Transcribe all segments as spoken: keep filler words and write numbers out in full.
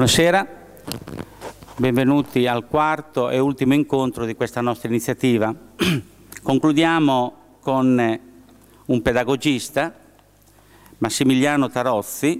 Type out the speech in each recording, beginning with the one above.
Buonasera, benvenuti al quarto e ultimo incontro di questa nostra iniziativa. Concludiamo con un pedagogista, Massimiliano Tarozzi,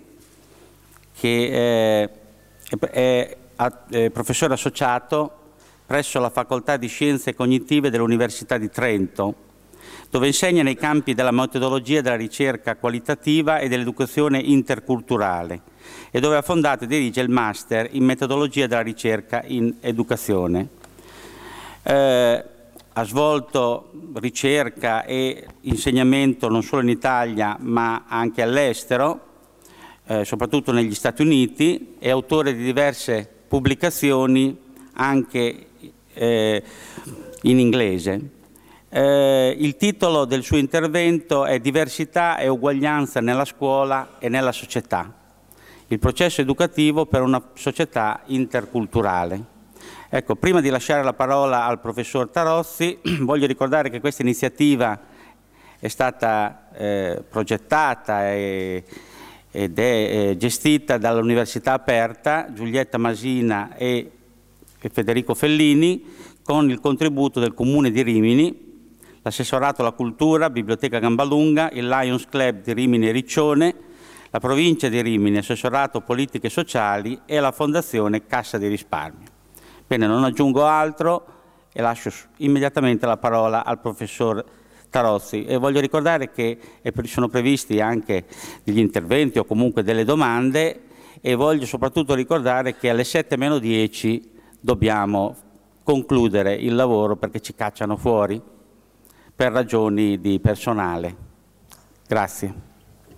che è, è, è professore associato presso la Facoltà di Scienze Cognitive dell'Università di Trento, dove insegna nei campi della metodologia della ricerca qualitativa e dell'educazione interculturale, e dove ha fondato e dirige il Master in metodologia della ricerca in educazione. Eh, ha svolto ricerca e insegnamento non solo in Italia ma anche all'estero, eh, soprattutto negli Stati Uniti, è autore di diverse pubblicazioni anche eh, in inglese. Eh, il titolo del suo intervento è Diversità e uguaglianza nella scuola e nella società. Il processo educativo per una società interculturale. Ecco, prima di lasciare la parola al professor Tarozzi, voglio ricordare che questa iniziativa è stata eh, progettata e, ed è eh, gestita dall'Università Aperta, Giulietta Masina e, e Federico Fellini, con il contributo del Comune di Rimini, l'Assessorato alla Cultura, Biblioteca Gambalunga, il Lions Club di Rimini e Riccione, la Provincia di Rimini, Assessorato Politiche Sociali e la Fondazione Cassa di Risparmio. Bene, non aggiungo altro e lascio immediatamente la parola al professor Tarozzi. E voglio ricordare che sono previsti anche degli interventi o comunque delle domande, e voglio soprattutto ricordare che alle sette meno dieci dobbiamo concludere il lavoro perché ci cacciano fuori per ragioni di personale. Grazie.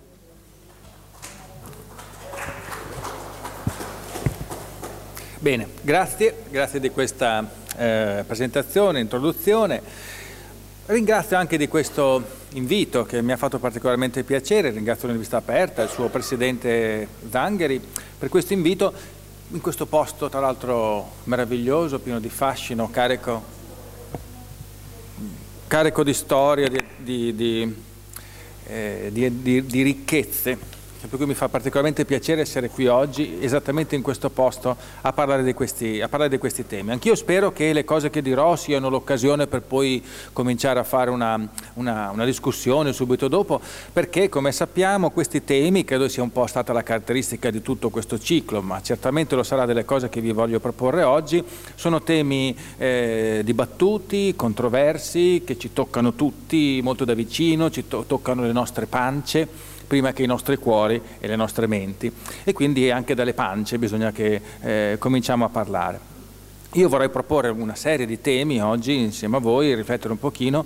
Bene, grazie, grazie di questa eh, presentazione, introduzione. Ringrazio anche di questo invito che mi ha fatto particolarmente piacere, ringrazio l'Università Aperta, il suo presidente Zangheri per questo invito in questo posto tra l'altro meraviglioso, pieno di fascino, carico, carico di storia, di, di, di, eh, di, di, di ricchezze. Per cui mi fa particolarmente piacere essere qui oggi, esattamente in questo posto, a parlare di questi, a parlare di questi temi. Anch'io spero che le cose che dirò siano l'occasione per poi cominciare a fare una, una, una discussione subito dopo, perché come sappiamo questi temi, credo sia un po' stata la caratteristica di tutto questo ciclo, ma certamente lo sarà delle cose che vi voglio proporre oggi, sono temi eh, dibattuti, controversi, che ci toccano tutti molto da vicino, ci to- toccano le nostre pance, prima che i nostri cuori e le nostre menti, e quindi anche dalle pance bisogna che eh, cominciamo a parlare. Io vorrei proporre una serie di temi oggi insieme a voi, riflettere un pochino,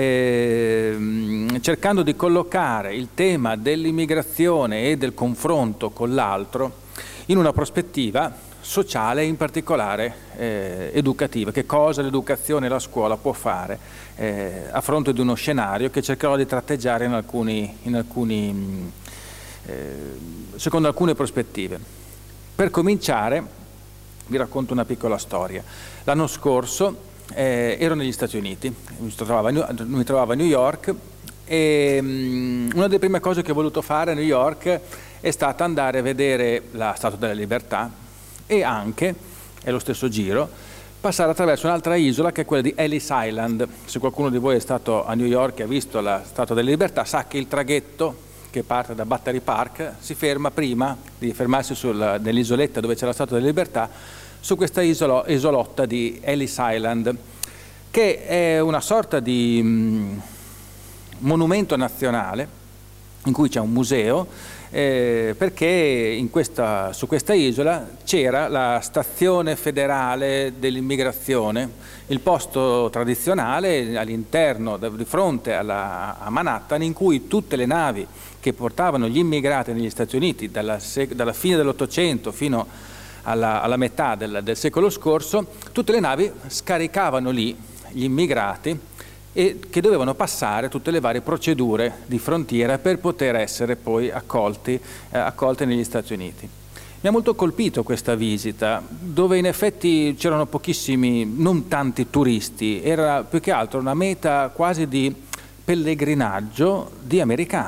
eh, cercando di collocare il tema dell'immigrazione e del confronto con l'altro in una prospettiva sociale e in particolare eh, educativa. Che cosa l'educazione e la scuola può fare eh, a fronte di uno scenario che cercherò di tratteggiare in alcuni, in alcuni, eh, secondo alcune prospettive. Per cominciare vi racconto una piccola storia. L'anno scorso eh, ero negli Stati Uniti, mi trovavo a New, mi trovavo a New York e um, una delle prime cose che ho voluto fare a New York è stata andare a vedere la Statua della Libertà e anche, è lo stesso giro, passare attraverso un'altra isola che è quella di Ellis Island. Se qualcuno di voi è stato a New York e ha visto la Statua della Libertà sa che il traghetto che parte da Battery Park si ferma prima di fermarsi sul, nell'isoletta dove c'è la Statua della Libertà, su questa isolo, isolotta di Ellis Island, che è una sorta di mh, monumento nazionale in cui c'è un museo, Eh, perché in questa, su questa isola c'era la stazione federale dell'immigrazione, il posto tradizionale all'interno, di fronte alla, a Manhattan, in cui tutte le navi che portavano gli immigrati negli Stati Uniti dalla, dalla fine dell'Ottocento fino alla, alla metà del, del secolo scorso, tutte le navi scaricavano lì gli immigrati e che dovevano passare tutte le varie procedure di frontiera per poter essere poi accolti, eh, accolte negli Stati Uniti. Mi ha molto colpito questa visita, dove in effetti c'erano pochissimi, non tanti turisti, era più che altro una meta quasi di pellegrinaggio di americani,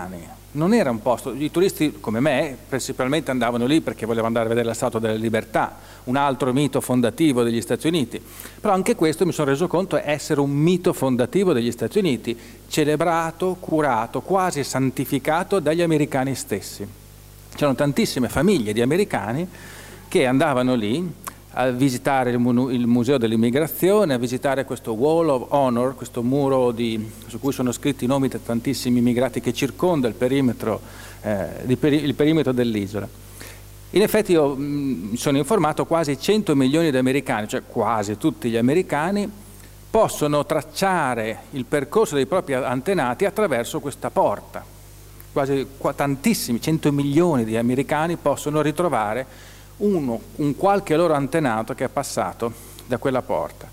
non era un posto, i turisti come me principalmente andavano lì perché volevano andare a vedere la Statua della Libertà, un altro mito fondativo degli Stati Uniti, però anche questo mi sono reso conto è essere un mito fondativo degli Stati Uniti, celebrato, curato, quasi santificato dagli americani stessi. C'erano tantissime famiglie di americani che andavano lì a visitare il, il Museo dell'Immigrazione, a visitare questo Wall of Honor, questo muro di, su cui sono scritti i nomi di tantissimi immigrati che circonda il perimetro, eh, il, peri, il perimetro dell'isola. In effetti io mi sono informato, quasi cento milioni di americani, cioè quasi tutti gli americani, possono tracciare il percorso dei propri antenati attraverso questa porta. Quasi qua, tantissimi, cento milioni di americani possono ritrovare uno, un qualche loro antenato che è passato da quella porta.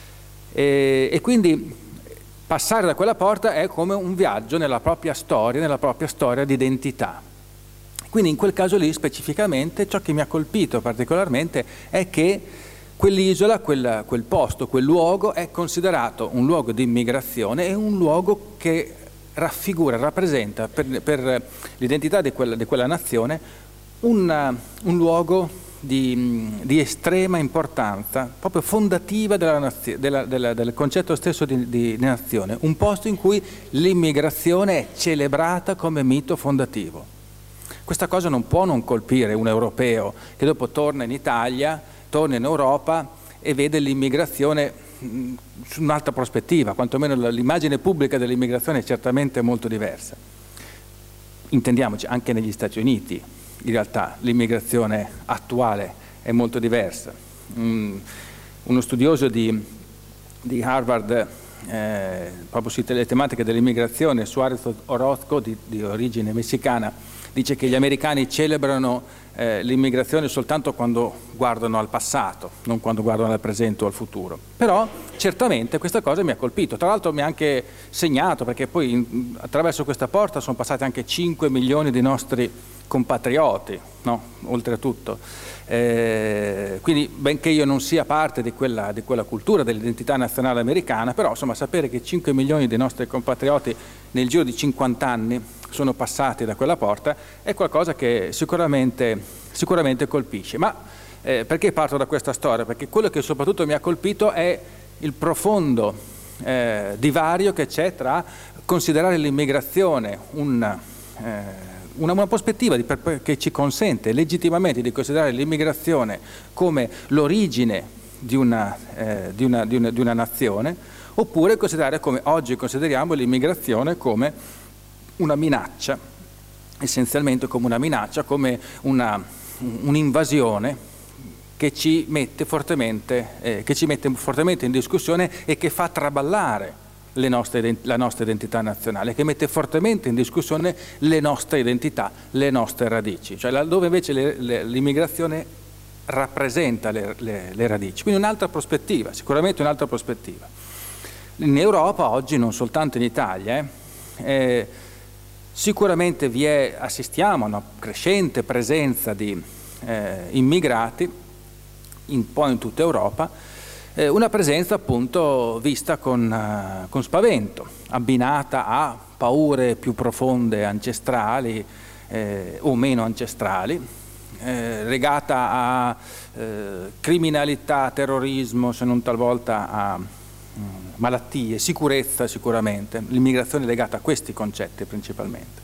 E, e quindi passare da quella porta è come un viaggio nella propria storia, nella propria storia di identità. Quindi in quel caso lì specificamente ciò che mi ha colpito particolarmente è che quell'isola, quel, quel posto, quel luogo è considerato un luogo di immigrazione e un luogo che raffigura, rappresenta per, per l'identità di quella, di quella nazione un, un luogo di, di estrema importanza, proprio fondativa della nazio, della, della, del concetto stesso di, di nazione, un posto in cui l'immigrazione è celebrata come mito fondativo. Questa cosa non può non colpire un europeo che dopo torna in Italia, torna in Europa e vede l'immigrazione su un'altra prospettiva, quantomeno l'immagine pubblica dell'immigrazione è certamente molto diversa. Intendiamoci, anche negli Stati Uniti in realtà l'immigrazione attuale è molto diversa. Um, uno studioso di, di Harvard, eh, proprio sulle tematiche dell'immigrazione, Suarez Orozco, di, di origine messicana, dice che gli americani celebrano eh, l'immigrazione soltanto quando guardano al passato, non quando guardano al presente o al futuro. Però certamente questa cosa mi ha colpito, tra l'altro mi ha anche segnato, perché poi in, attraverso questa porta sono passati anche cinque milioni di nostri compatrioti, no? Oltretutto. Eh, quindi benché io non sia parte di quella, di quella cultura dell'identità nazionale americana, però insomma sapere che cinque milioni dei nostri compatrioti nel giro di cinquanta anni sono passati da quella porta è qualcosa che sicuramente, sicuramente colpisce. Ma eh, perché parto da questa storia? Perché quello che soprattutto mi ha colpito è il profondo eh, divario che c'è tra considerare l'immigrazione un... Eh, Una, una prospettiva di, per, che ci consente legittimamente di considerare l'immigrazione come l'origine di una, eh, di, una, di, una, di una nazione, oppure considerare come oggi consideriamo l'immigrazione come una minaccia, essenzialmente come una minaccia, come una, un'invasione che ci mette fortemente, eh, che ci mette fortemente in discussione e che fa traballare Le nostre, la nostra identità nazionale, che mette fortemente in discussione le nostre identità, le nostre radici, cioè laddove invece le, le, l'immigrazione rappresenta le, le, le radici. Quindi un'altra prospettiva, sicuramente un'altra prospettiva. In Europa oggi, non soltanto in Italia, eh, eh, sicuramente vi è, assistiamo a una crescente presenza di eh, immigrati un po' in tutta Europa, una presenza appunto vista con, uh, con spavento, abbinata a paure più profonde, ancestrali eh, o meno ancestrali, eh, legata a eh, criminalità, terrorismo, se non talvolta a mh, malattie, sicurezza sicuramente, l'immigrazione è legata a questi concetti principalmente.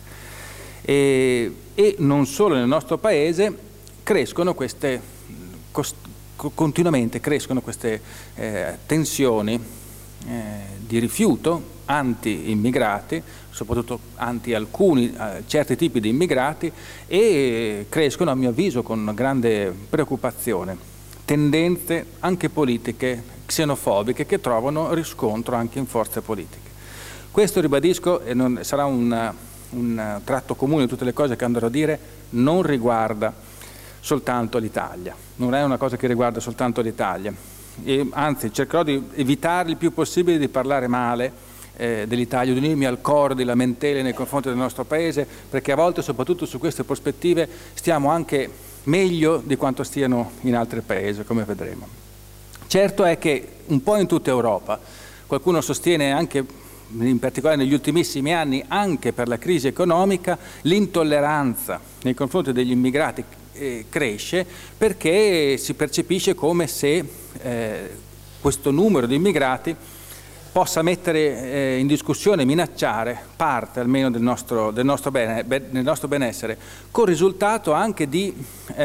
E, e non solo nel nostro paese crescono queste cost- continuamente crescono queste eh, tensioni eh, di rifiuto anti-immigrati, soprattutto anti alcuni eh, certi tipi di immigrati, e crescono a mio avviso con grande preoccupazione tendenze anche politiche xenofobiche che trovano riscontro anche in forze politiche. Questo, ribadisco, e non, sarà un, un tratto comune di tutte le cose che andrò a dire, non riguarda soltanto l'Italia, non è una cosa che riguarda soltanto l'Italia, e anzi cercherò di evitare il più possibile di parlare male eh, dell'Italia, di unirmi al coro di lamentele nei confronti del nostro Paese, perché a volte, soprattutto su queste prospettive, stiamo anche meglio di quanto stiano in altri Paesi, come vedremo. Certo è che un po' in tutta Europa, qualcuno sostiene anche in particolare negli ultimissimi anni, anche per la crisi economica, l'intolleranza nei confronti degli immigrati eh, cresce, perché si percepisce come se eh, questo numero di immigrati possa mettere eh, in discussione, minacciare parte almeno del nostro, del nostro, bene, be, del nostro benessere, con il risultato anche di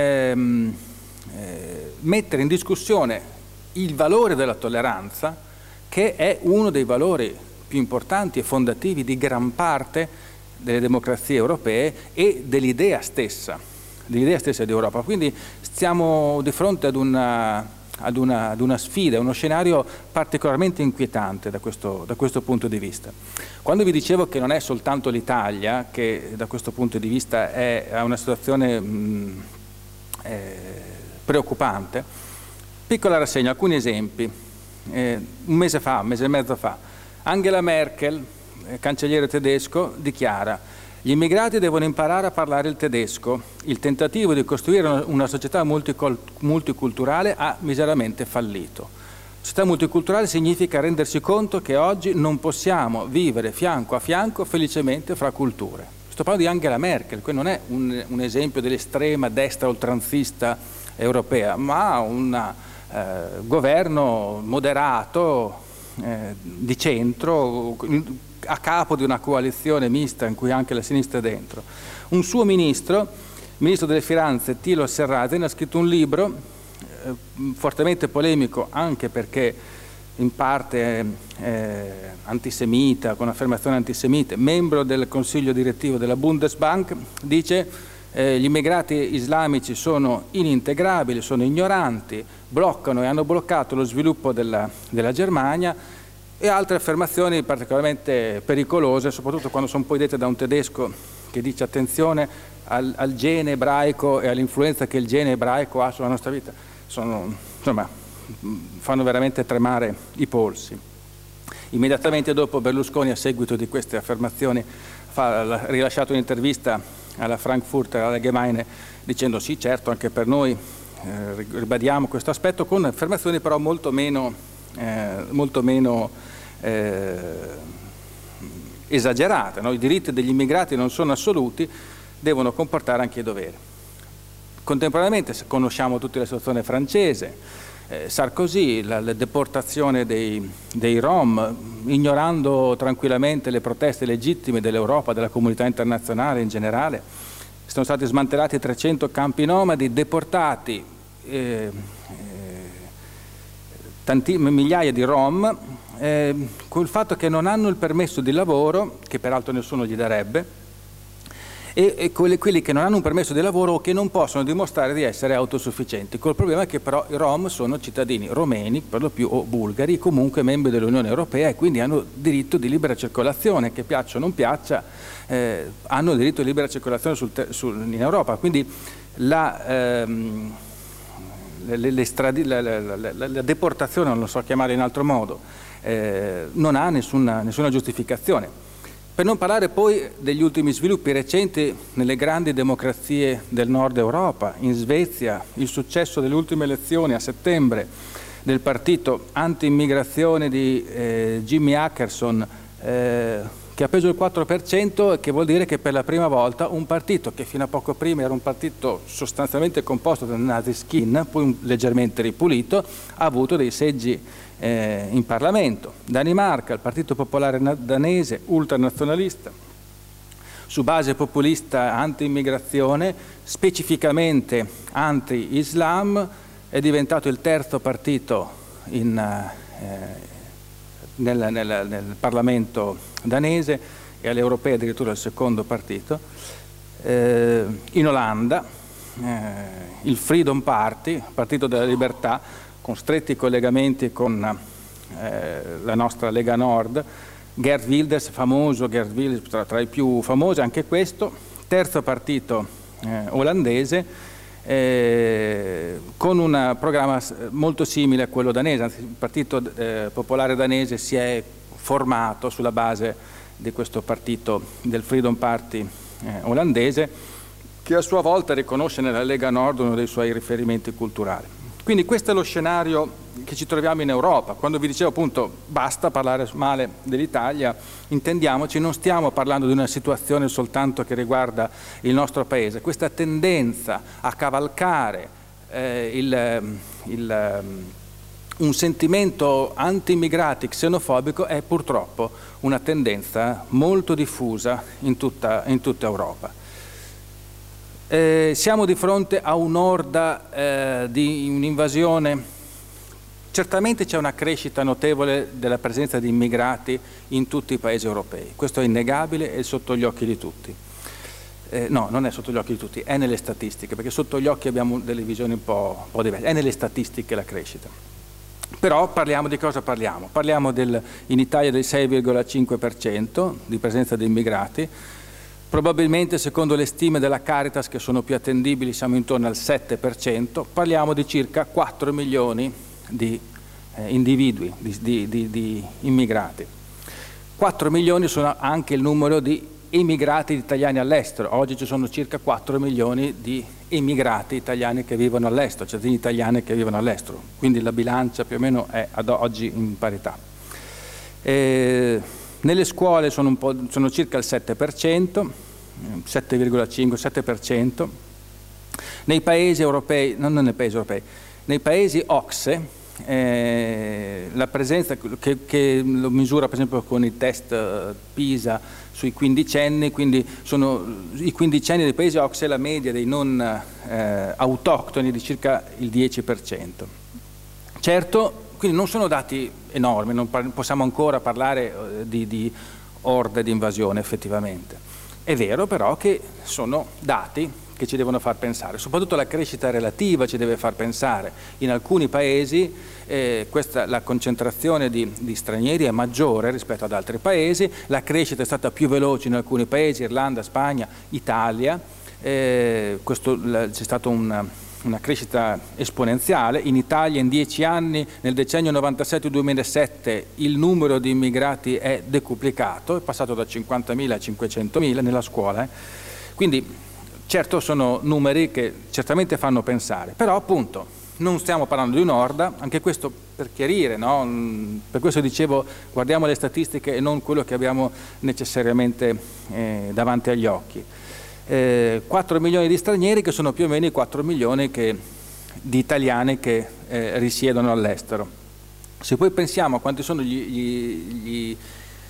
ehm, eh, mettere in discussione il valore della tolleranza, che è uno dei valori più importanti e fondativi di gran parte delle democrazie europee e dell'idea stessa, dell'idea stessa di Europa. Quindi stiamo di fronte ad una... Ad una, ad una sfida, uno scenario particolarmente inquietante da questo, da questo punto di vista. Quando vi dicevo che non è soltanto l'Italia che da questo punto di vista è a una situazione mh, eh, preoccupante, piccola rassegna, alcuni esempi. Eh, un mese fa, un mese e mezzo fa, Angela Merkel, eh, cancelliere tedesco, dichiara: gli immigrati devono imparare a parlare il tedesco. Il tentativo di costruire una società multiculturale ha miseramente fallito. Società multiculturale significa rendersi conto che oggi non possiamo vivere fianco a fianco felicemente fra culture. Sto parlando di Angela Merkel, che non è un, un esempio dell'estrema destra oltranzista europea, ma un eh, governo moderato, eh, di centro, a capo di una coalizione mista in cui anche la sinistra è dentro. Un suo ministro, ministro delle Finanze, Thilo Sarrazin, ha scritto un libro eh, fortemente polemico, anche perché in parte eh, antisemita, con affermazioni antisemite, membro del consiglio direttivo della Bundesbank, dice eh, gli immigrati islamici sono inintegrabili, sono ignoranti, bloccano e hanno bloccato lo sviluppo della, della Germania, e altre affermazioni particolarmente pericolose, soprattutto quando sono poi dette da un tedesco che dice attenzione al, al gene ebraico e all'influenza che il gene ebraico ha sulla nostra vita. Sono, insomma, fanno veramente tremare i polsi. Immediatamente dopo Berlusconi, a seguito di queste affermazioni, ha rilasciato un'intervista alla Frankfurter Allgemeine dicendo sì, certo, anche per noi eh, ribadiamo questo aspetto, con affermazioni però molto meno Eh, molto meno eh, esagerate, no? I diritti degli immigrati non sono assoluti, devono comportare anche i doveri. Contemporaneamente conosciamo tutte la situazione francese, eh, Sarkozy, la, la deportazione dei, dei Rom, ignorando tranquillamente le proteste legittime dell'Europa, della comunità internazionale in generale. Sono stati smantellati trecento campi nomadi, deportati eh, Tanti, migliaia di Rom, eh, con il fatto che non hanno il permesso di lavoro, che peraltro nessuno gli darebbe, e, e quelli, quelli che non hanno un permesso di lavoro o che non possono dimostrare di essere autosufficienti, col problema che però i Rom sono cittadini romeni, per lo più, o bulgari, comunque membri dell'Unione Europea, e quindi hanno diritto di libera circolazione, che piaccia o non piaccia, eh, hanno diritto di libera circolazione sul sul, in Europa. Quindi la... Ehm, Le, le stradi, la, la, la, la deportazione, non lo so chiamare in altro modo, eh, non ha nessuna, nessuna giustificazione. Per non parlare poi degli ultimi sviluppi recenti nelle grandi democrazie del nord Europa. In Svezia il successo delle ultime elezioni a settembre del partito anti-immigrazione di eh, Jimmy Åkesson, eh, che ha preso il quattro per cento, e che vuol dire che per la prima volta un partito che fino a poco prima era un partito sostanzialmente composto da nazi-skin, poi leggermente ripulito, ha avuto dei seggi eh, in Parlamento. Danimarca, il Partito Popolare danese, ultranazionalista, su base populista anti-immigrazione, specificamente anti-Islam, è diventato il terzo partito in eh, Nel, nel, nel Parlamento danese, e alle europee addirittura il secondo partito. Eh, in Olanda eh, il Freedom Party, Partito della Libertà, con stretti collegamenti con eh, la nostra Lega Nord, Geert Wilders, famoso Geert Wilders, tra, tra i più famosi anche questo, terzo partito eh, olandese, Eh, con un programma molto simile a quello danese. Anzi, il Partito eh, Popolare danese si è formato sulla base di questo partito del Freedom Party eh, olandese, che a sua volta riconosce nella Lega Nord uno dei suoi riferimenti culturali. Quindi questo è lo scenario che ci troviamo in Europa. Quando vi dicevo appunto basta parlare male dell'Italia, intendiamoci, non stiamo parlando di una situazione soltanto che riguarda il nostro Paese. Questa tendenza a cavalcare eh, il, il, un sentimento anti-immigrati xenofobico è purtroppo una tendenza molto diffusa in tutta, in tutta Europa. Eh, siamo di fronte a un'orda eh, di un'invasione. Certamente c'è una crescita notevole della presenza di immigrati in tutti i paesi europei, questo è innegabile e sotto gli occhi di tutti. Eh, no, non è sotto gli occhi di tutti, è nelle statistiche, perché sotto gli occhi abbiamo delle visioni un po', un po' diverse, è nelle statistiche la crescita. Però parliamo di cosa parliamo? Parliamo del, in Italia del sei virgola cinque per cento di presenza di immigrati, probabilmente secondo le stime della Caritas, che sono più attendibili, siamo intorno al sette per cento, parliamo di circa quattro milioni di eh, individui, di, di, di, di immigrati. quattro milioni sono anche il numero di immigrati italiani all'estero. Oggi ci sono circa quattro milioni di immigrati italiani che vivono all'estero, cittadini italiani che vivono all'estero, quindi la bilancia più o meno è ad oggi in parità. E nelle scuole sono, un po', sono circa il sette per cento, sette virgola cinque sette per cento. Nei paesi europei, non nei paesi europei, nei paesi O C S E, eh, la presenza che, che lo misura per esempio con i test eh, PISA sui quindicenni, quindi sono i quindicenni dei paesi O C S E, la media dei non eh, autoctoni di circa il dieci per cento. Certo, quindi non sono dati enormi, non possiamo ancora parlare eh, di, di orde di invasione effettivamente. È vero però che sono dati che ci devono far pensare, soprattutto la crescita relativa ci deve far pensare. In alcuni paesi eh, questa, la concentrazione di, di stranieri è maggiore rispetto ad altri paesi, la crescita è stata più veloce in alcuni paesi, Irlanda, Spagna, Italia, eh, c'è stata una, una crescita esponenziale. In Italia in dieci anni, nel decennio novantasette duemilasette, il numero di immigrati è decuplicato, è passato da cinquantamila a cinquecentomila nella scuola, eh. Quindi certo sono numeri che certamente fanno pensare, però appunto non stiamo parlando di un'orda, anche questo per chiarire, no? Per questo dicevo guardiamo le statistiche e non quello che abbiamo necessariamente eh, davanti agli occhi. Eh, quattro milioni di stranieri che sono più o meno i quattro milioni che, di italiani che eh, risiedono all'estero. Se poi pensiamo a quanti sono gli, gli, gli,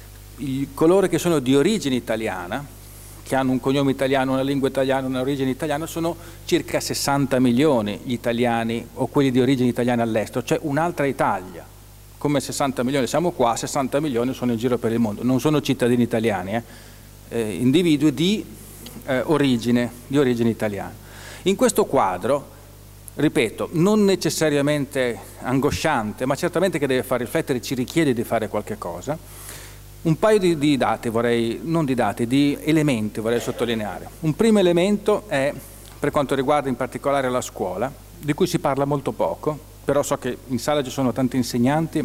gli, coloro che sono di origine italiana, che hanno un cognome italiano, una lingua italiana, un'origine italiana, sono circa sessanta milioni gli italiani o quelli di origine italiana all'estero, cioè un'altra Italia. Come sessanta milioni siamo qua, sessanta milioni sono in giro per il mondo, non sono cittadini italiani, eh? Eh, individui di, eh, origine, di origine italiana. In questo quadro, ripeto, non necessariamente angosciante, ma certamente che deve far riflettere, ci richiede di fare qualche cosa. Un paio di, di dati vorrei, non di dati, di elementi vorrei sottolineare. Un primo elemento è per quanto riguarda in particolare la scuola, di cui si parla molto poco, però so che in sala ci sono tanti insegnanti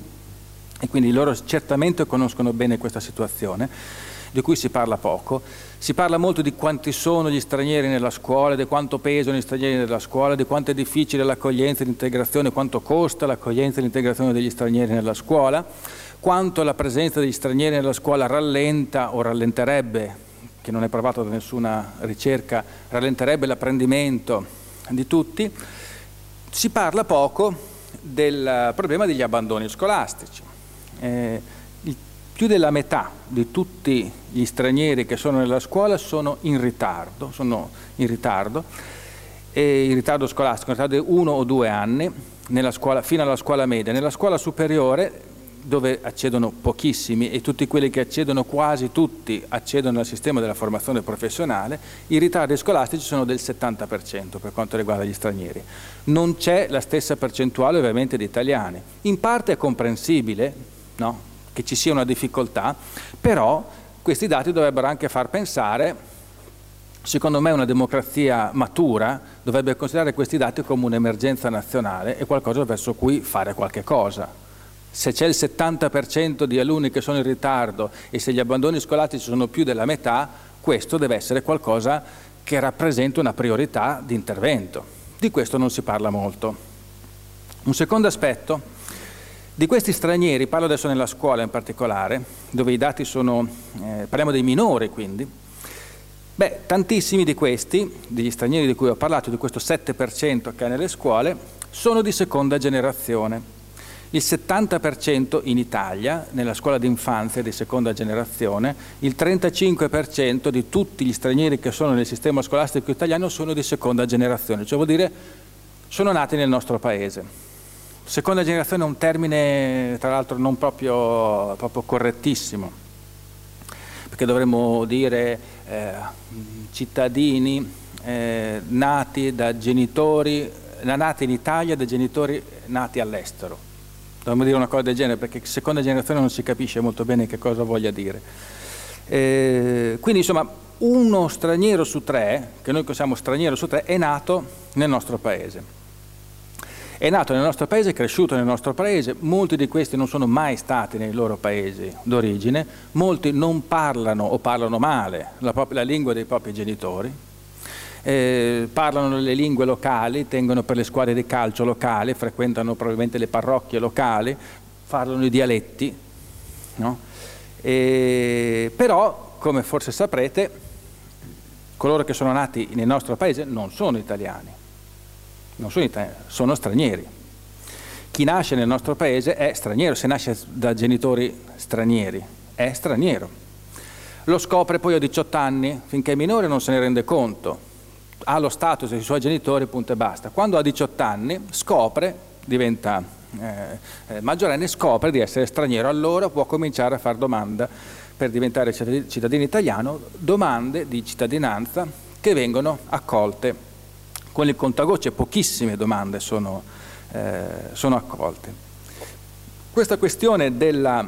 e quindi loro certamente conoscono bene questa situazione, di cui si parla poco. Si parla molto di quanti sono gli stranieri nella scuola, di quanto pesano gli stranieri nella scuola, di quanto è difficile l'accoglienza e l'integrazione, quanto costa l'accoglienza e l'integrazione degli stranieri nella scuola, quanto la presenza degli stranieri nella scuola rallenta o rallenterebbe, che non è provato da nessuna ricerca, rallenterebbe l'apprendimento di tutti. Si parla poco del problema degli abbandoni scolastici. Eh, il, più della metà di tutti gli stranieri che sono nella scuola sono in ritardo, sono in ritardo, e in ritardo scolastico, in ritardo di uno o due anni, nella scuola, fino alla scuola media. Nella scuola superiore, dove accedono pochissimi e tutti quelli che accedono, quasi tutti accedono al sistema della formazione professionale, i ritardi scolastici sono del settanta per cento per quanto riguarda gli stranieri. Non c'è la stessa percentuale ovviamente di italiani. In parte è comprensibile, no, che ci sia una difficoltà, però questi dati dovrebbero anche far pensare, secondo me una democrazia matura dovrebbe considerare questi dati come un'emergenza nazionale e qualcosa verso cui fare qualche cosa. Se c'è il settanta per cento di alunni che sono in ritardo e se gli abbandoni scolastici sono più della metà, questo deve essere qualcosa che rappresenta una priorità di intervento. Di questo non si parla molto. Un secondo aspetto, di questi stranieri, parlo adesso nella scuola in particolare, dove i dati sono, eh, parliamo dei minori quindi, beh, tantissimi di questi, degli stranieri di cui ho parlato, di questo sette per cento che è nelle scuole, sono di seconda generazione. Il settanta per cento in Italia, nella scuola d'infanzia di seconda generazione, il trentacinque per cento di tutti gli stranieri che sono nel sistema scolastico italiano sono di seconda generazione, cioè vuol dire sono nati nel nostro paese. Seconda generazione è un termine, tra l'altro, non proprio, proprio correttissimo, perché dovremmo dire eh, cittadini eh, nati da genitori, nati in Italia da genitori nati all'estero. Dovremmo dire una cosa del genere, perché seconda generazione non si capisce molto bene che cosa voglia dire. Eh, quindi insomma uno straniero su tre, che noi siamo straniero su tre, è nato nel nostro paese. È nato nel nostro paese, è cresciuto nel nostro paese, molti di questi non sono mai stati nei loro paesi d'origine, molti non parlano o parlano male la, propria, la lingua dei propri genitori, eh, parlano le lingue locali, tengono per le squadre di calcio locali, frequentano probabilmente le parrocchie locali, parlano i dialetti, no? E, però, come forse saprete, coloro che sono nati nel nostro paese non sono italiani, non sono italiani, sono stranieri. Chi nasce nel nostro paese è straniero, se nasce da genitori stranieri, è straniero. Lo scopre poi a diciotto anni, finché è minore non se ne rende conto, ha lo status dei suoi genitori, punto e basta. Quando ha diciotto anni scopre, diventa eh, maggiorenne, scopre di essere straniero, allora può cominciare a fare domanda per diventare cittadino italiano, domande di cittadinanza che vengono accolte con il contagocce, pochissime domande sono, eh, sono accolte. Questa questione della,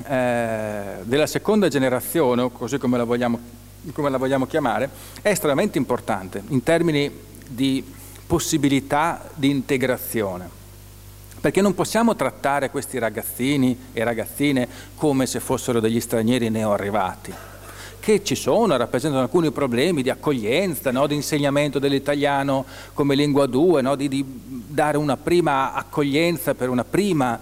eh, della seconda generazione, o così come la vogliamo come la vogliamo chiamare, è estremamente importante in termini di possibilità di integrazione, perché non possiamo trattare questi ragazzini e ragazzine come se fossero degli stranieri neoarrivati, che ci sono, rappresentano alcuni problemi di accoglienza, no? Di insegnamento dell'italiano come lingua due, no? di, di dare una prima accoglienza per, una prima,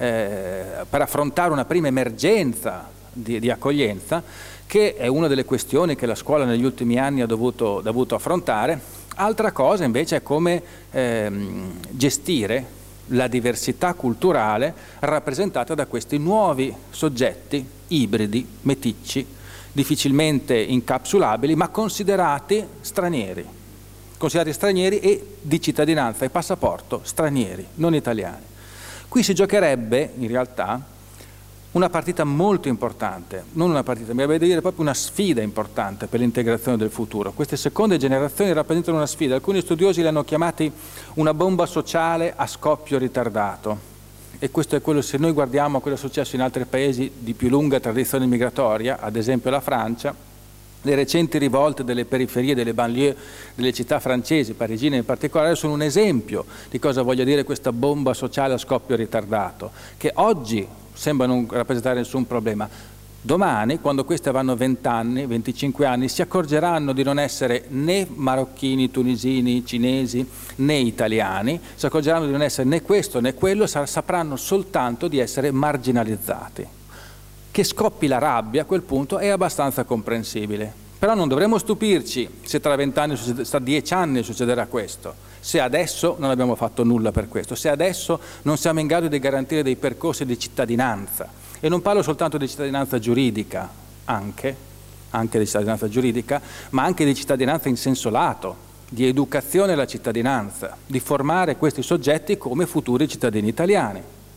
eh, per affrontare una prima emergenza di, di accoglienza, che è una delle questioni che la scuola negli ultimi anni ha dovuto, dovuto affrontare. Altra cosa invece è come ehm, gestire la diversità culturale rappresentata da questi nuovi soggetti ibridi, meticci, difficilmente incapsulabili, ma considerati stranieri, considerati stranieri e di cittadinanza e passaporto stranieri, non italiani. Qui si giocherebbe in realtà una partita molto importante, non una partita, mi avrebbe da dire proprio una sfida importante per l'integrazione del futuro. Queste seconde generazioni rappresentano una sfida, alcuni studiosi le hanno chiamati una bomba sociale a scoppio ritardato, e questo è quello, se noi guardiamo a quello che è successo in altri paesi di più lunga tradizione migratoria, ad esempio la Francia, le recenti rivolte delle periferie, delle banlieue, delle città francesi, parigine in particolare, sono un esempio di cosa voglia dire questa bomba sociale a scoppio ritardato, che oggi sembra non rappresentare nessun problema. Domani, quando questi avranno venti anni, venticinque anni, si accorgeranno di non essere né marocchini, tunisini, cinesi, né italiani, si accorgeranno di non essere né questo né quello, sapranno soltanto di essere marginalizzati. Che scoppi la rabbia a quel punto è abbastanza comprensibile. Però non dovremmo stupirci se tra vent'anni, tra dieci anni succederà questo, se adesso non abbiamo fatto nulla per questo, se adesso non siamo in grado di garantire dei percorsi di cittadinanza. E non parlo soltanto di cittadinanza giuridica, anche, anche di cittadinanza giuridica, ma anche di cittadinanza in senso lato, di educazione alla cittadinanza, di formare questi soggetti come futuri cittadini italiani.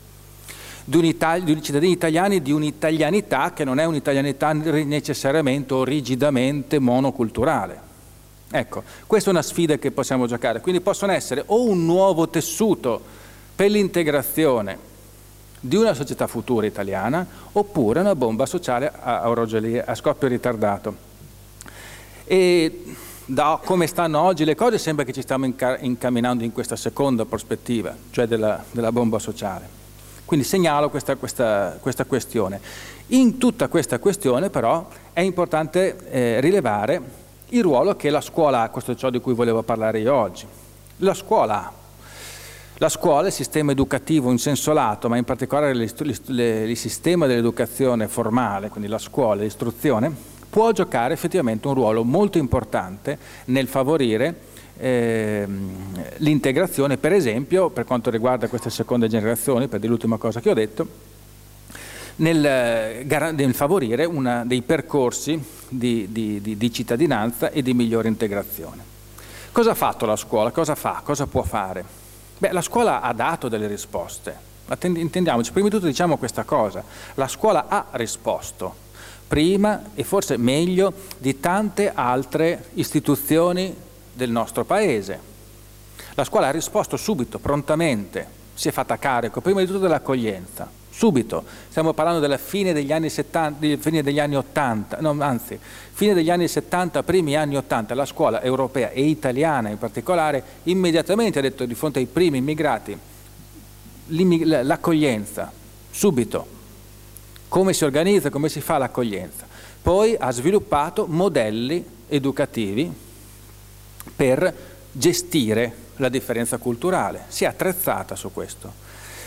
Di, un di cittadini italiani di un'italianità che non è un'italianità necessariamente o rigidamente monoculturale. Ecco, questa è una sfida che possiamo giocare, quindi possono essere o un nuovo tessuto per l'integrazione di una società futura italiana, oppure una bomba sociale a, a, a scoppio ritardato. E da come stanno oggi le cose sembra che ci stiamo inca incamminando in questa seconda prospettiva, cioè della, della bomba sociale. Quindi segnalo questa, questa, questa questione. In tutta questa questione però è importante eh, rilevare il ruolo che la scuola ha, questo è ciò di cui volevo parlare io oggi. La scuola ha. La scuola, il sistema educativo in senso lato, ma in particolare le, le, il sistema dell'educazione formale, quindi la scuola, l'istruzione, può giocare effettivamente un ruolo molto importante nel favorire eh, l'integrazione, per esempio, per quanto riguarda queste seconde generazioni, per dire l'ultima cosa che ho detto, nel, nel favorire una, dei percorsi di, di, di, di cittadinanza e di migliore integrazione. Cosa ha fatto la scuola? Cosa fa? Cosa può fare? Beh, la scuola ha dato delle risposte, intendiamoci, prima di tutto diciamo questa cosa, la scuola ha risposto, prima e forse meglio di tante altre istituzioni del nostro Paese. La scuola ha risposto subito, prontamente, si è fatta carico, prima di tutto dell'accoglienza, subito, stiamo parlando della fine degli anni settanta, fine degli anni ottanta, no, anzi, fine degli anni settanta, primi anni ottanta, la scuola europea e italiana in particolare immediatamente ha detto di fronte ai primi immigrati l'accoglienza, subito, come si organizza, come si fa l'accoglienza. Poi ha sviluppato modelli educativi per gestire la differenza culturale, si è attrezzata su questo,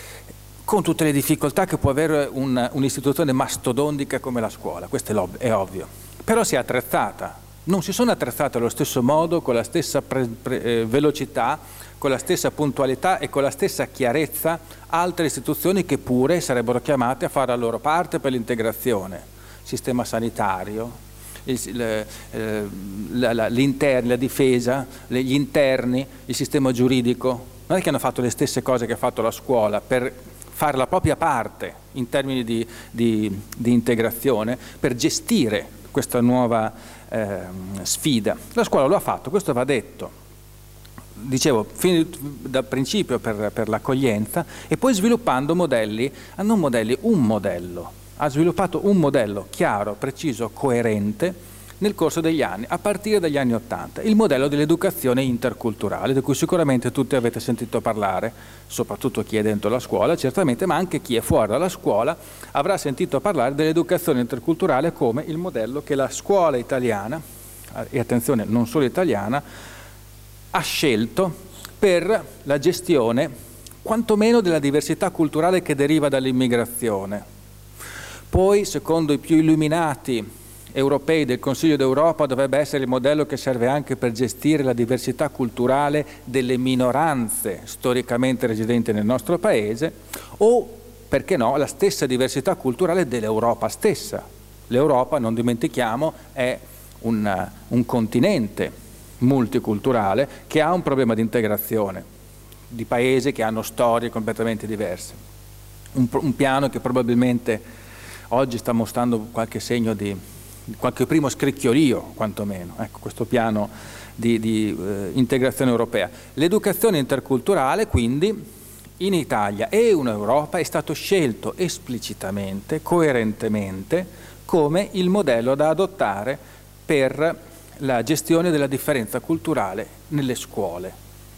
con tutte le difficoltà che può avere un, un'istituzione mastodontica come la scuola, questo è, è ovvio, però si è attrezzata, non si sono attrezzate allo stesso modo, con la stessa pre, pre, eh, velocità, con la stessa puntualità e con la stessa chiarezza altre istituzioni che pure sarebbero chiamate a fare la loro parte per l'integrazione, sistema sanitario, il, le, eh, la, la, l'interni, la difesa, gli interni, il sistema giuridico, non è che hanno fatto le stesse cose che ha fatto la scuola per fare la propria parte in termini di, di, di integrazione, per gestire questa nuova eh, sfida. La scuola lo ha fatto, questo va detto. Dicevo, fin dal principio per, per l'accoglienza e poi sviluppando modelli, non modelli, un modello. Ha sviluppato un modello chiaro, preciso, coerente nel corso degli anni, a partire dagli anni Ottanta, il modello dell'educazione interculturale, di cui sicuramente tutti avete sentito parlare, soprattutto chi è dentro la scuola, certamente, ma anche chi è fuori dalla scuola avrà sentito parlare dell'educazione interculturale come il modello che la scuola italiana, e attenzione, non solo italiana, ha scelto per la gestione quantomeno della diversità culturale che deriva dall'immigrazione. Poi, secondo i più illuminati europei del Consiglio d'Europa, dovrebbe essere il modello che serve anche per gestire la diversità culturale delle minoranze storicamente residenti nel nostro Paese, o, perché no, la stessa diversità culturale dell'Europa stessa. L'Europa, non dimentichiamo, è un, un continente multiculturale che ha un problema di integrazione, di paesi che hanno storie completamente diverse. Un, un piano che probabilmente oggi sta mostrando qualche segno di, qualche primo scricchiolio, quantomeno, ecco, questo piano di, di eh, integrazione europea. L'educazione interculturale, quindi, in Italia e in Europa è stato scelto esplicitamente, coerentemente, come il modello da adottare per la gestione della differenza culturale nelle scuole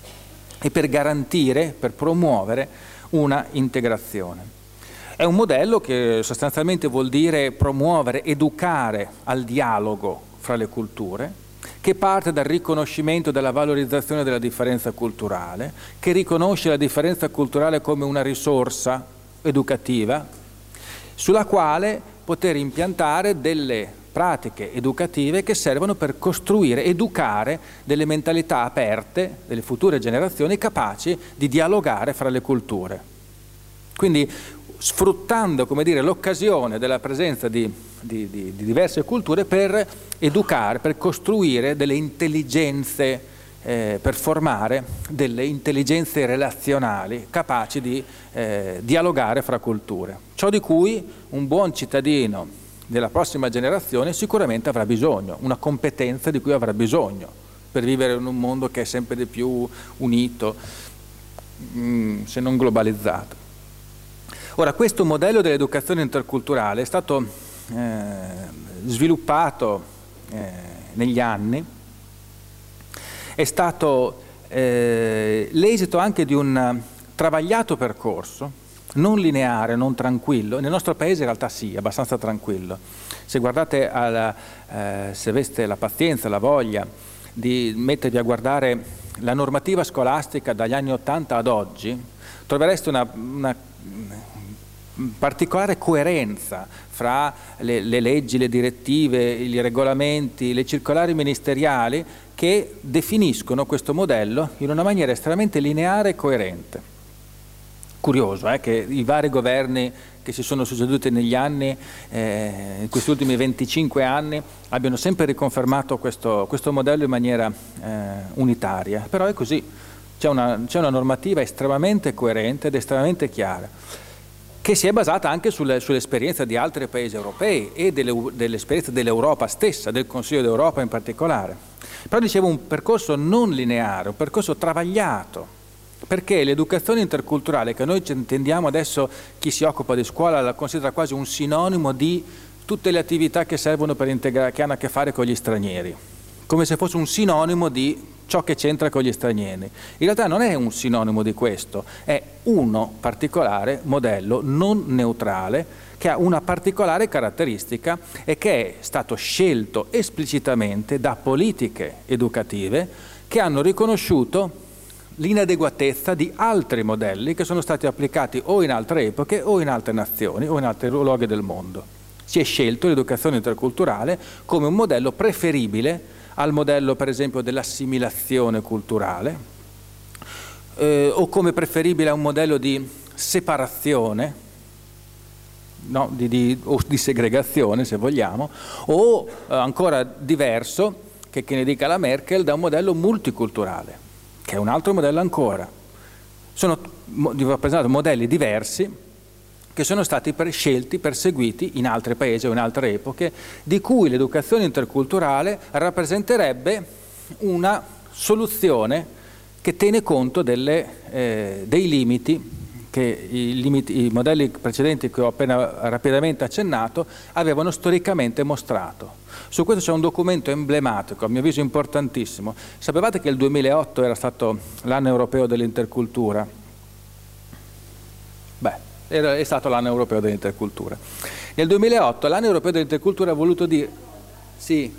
e per garantire, per promuovere una integrazione. È un modello che sostanzialmente vuol dire promuovere, educare al dialogo fra le culture, che parte dal riconoscimento della valorizzazione della differenza culturale, che riconosce la differenza culturale come una risorsa educativa, sulla quale poter impiantare delle pratiche educative che servono per costruire, educare delle mentalità aperte delle future generazioni capaci di dialogare fra le culture. Quindi sfruttando, come dire, l'occasione della presenza di, di, di, di diverse culture per educare, per costruire delle intelligenze, eh, per formare delle intelligenze relazionali capaci di eh, dialogare fra culture. Ciò di cui un buon cittadino della prossima generazione sicuramente avrà bisogno, una competenza di cui avrà bisogno per vivere in un mondo che è sempre di più unito, mh, se non globalizzato. Ora, questo modello dell'educazione interculturale è stato eh, sviluppato eh, negli anni, è stato eh, l'esito anche di un travagliato percorso, non lineare, non tranquillo. Nel nostro paese in realtà sì, abbastanza tranquillo. Se guardate, alla, eh, se aveste la pazienza, la voglia di mettervi a guardare la normativa scolastica dagli anni ottanta ad oggi, trovereste una, una particolare coerenza fra le, le leggi, le direttive, i regolamenti, le circolari ministeriali che definiscono questo modello in una maniera estremamente lineare e coerente. Curioso eh, che i vari governi che si sono succeduti negli anni, eh, in questi ultimi venticinque anni, abbiano sempre riconfermato questo, questo modello in maniera eh, unitaria, però è così, c'è una, c'è una normativa estremamente coerente ed estremamente chiara, che si è basata anche sulle, sull'esperienza di altri paesi europei e delle, dell'esperienza dell'Europa stessa, del Consiglio d'Europa in particolare. Però dicevo un percorso non lineare, un percorso travagliato, perché l'educazione interculturale, che noi intendiamo adesso, chi si occupa di scuola la considera quasi un sinonimo di tutte le attività che servono per integrare, che hanno a che fare con gli stranieri, come se fosse un sinonimo di ciò che c'entra con gli stranieri. In realtà non è un sinonimo di questo, è uno particolare modello non neutrale che ha una particolare caratteristica e che è stato scelto esplicitamente da politiche educative che hanno riconosciuto l'inadeguatezza di altri modelli che sono stati applicati o in altre epoche o in altre nazioni o in altri luoghi del mondo. Si è scelto l'educazione interculturale come un modello preferibile al modello per esempio dell'assimilazione culturale eh, o come preferibile a un modello di separazione, no, di, di, o di segregazione se vogliamo, o eh, ancora diverso, che, che ne dica la Merkel, da un modello multiculturale, che è un altro modello ancora. Sono rappresentati modelli diversi che sono stati per, scelti, perseguiti in altri paesi o in altre epoche, di cui l'educazione interculturale rappresenterebbe una soluzione che tiene conto delle, eh, dei limiti che i, limiti, i modelli precedenti che ho appena rapidamente accennato avevano storicamente mostrato. Su questo c'è un documento emblematico, a mio avviso importantissimo. Sapevate che il duemilaotto era stato l'anno europeo dell'intercultura? Beh, era, è stato l'anno europeo dell'intercultura. Nel duemilaotto l'anno europeo dell'intercultura ha voluto dire... Sì.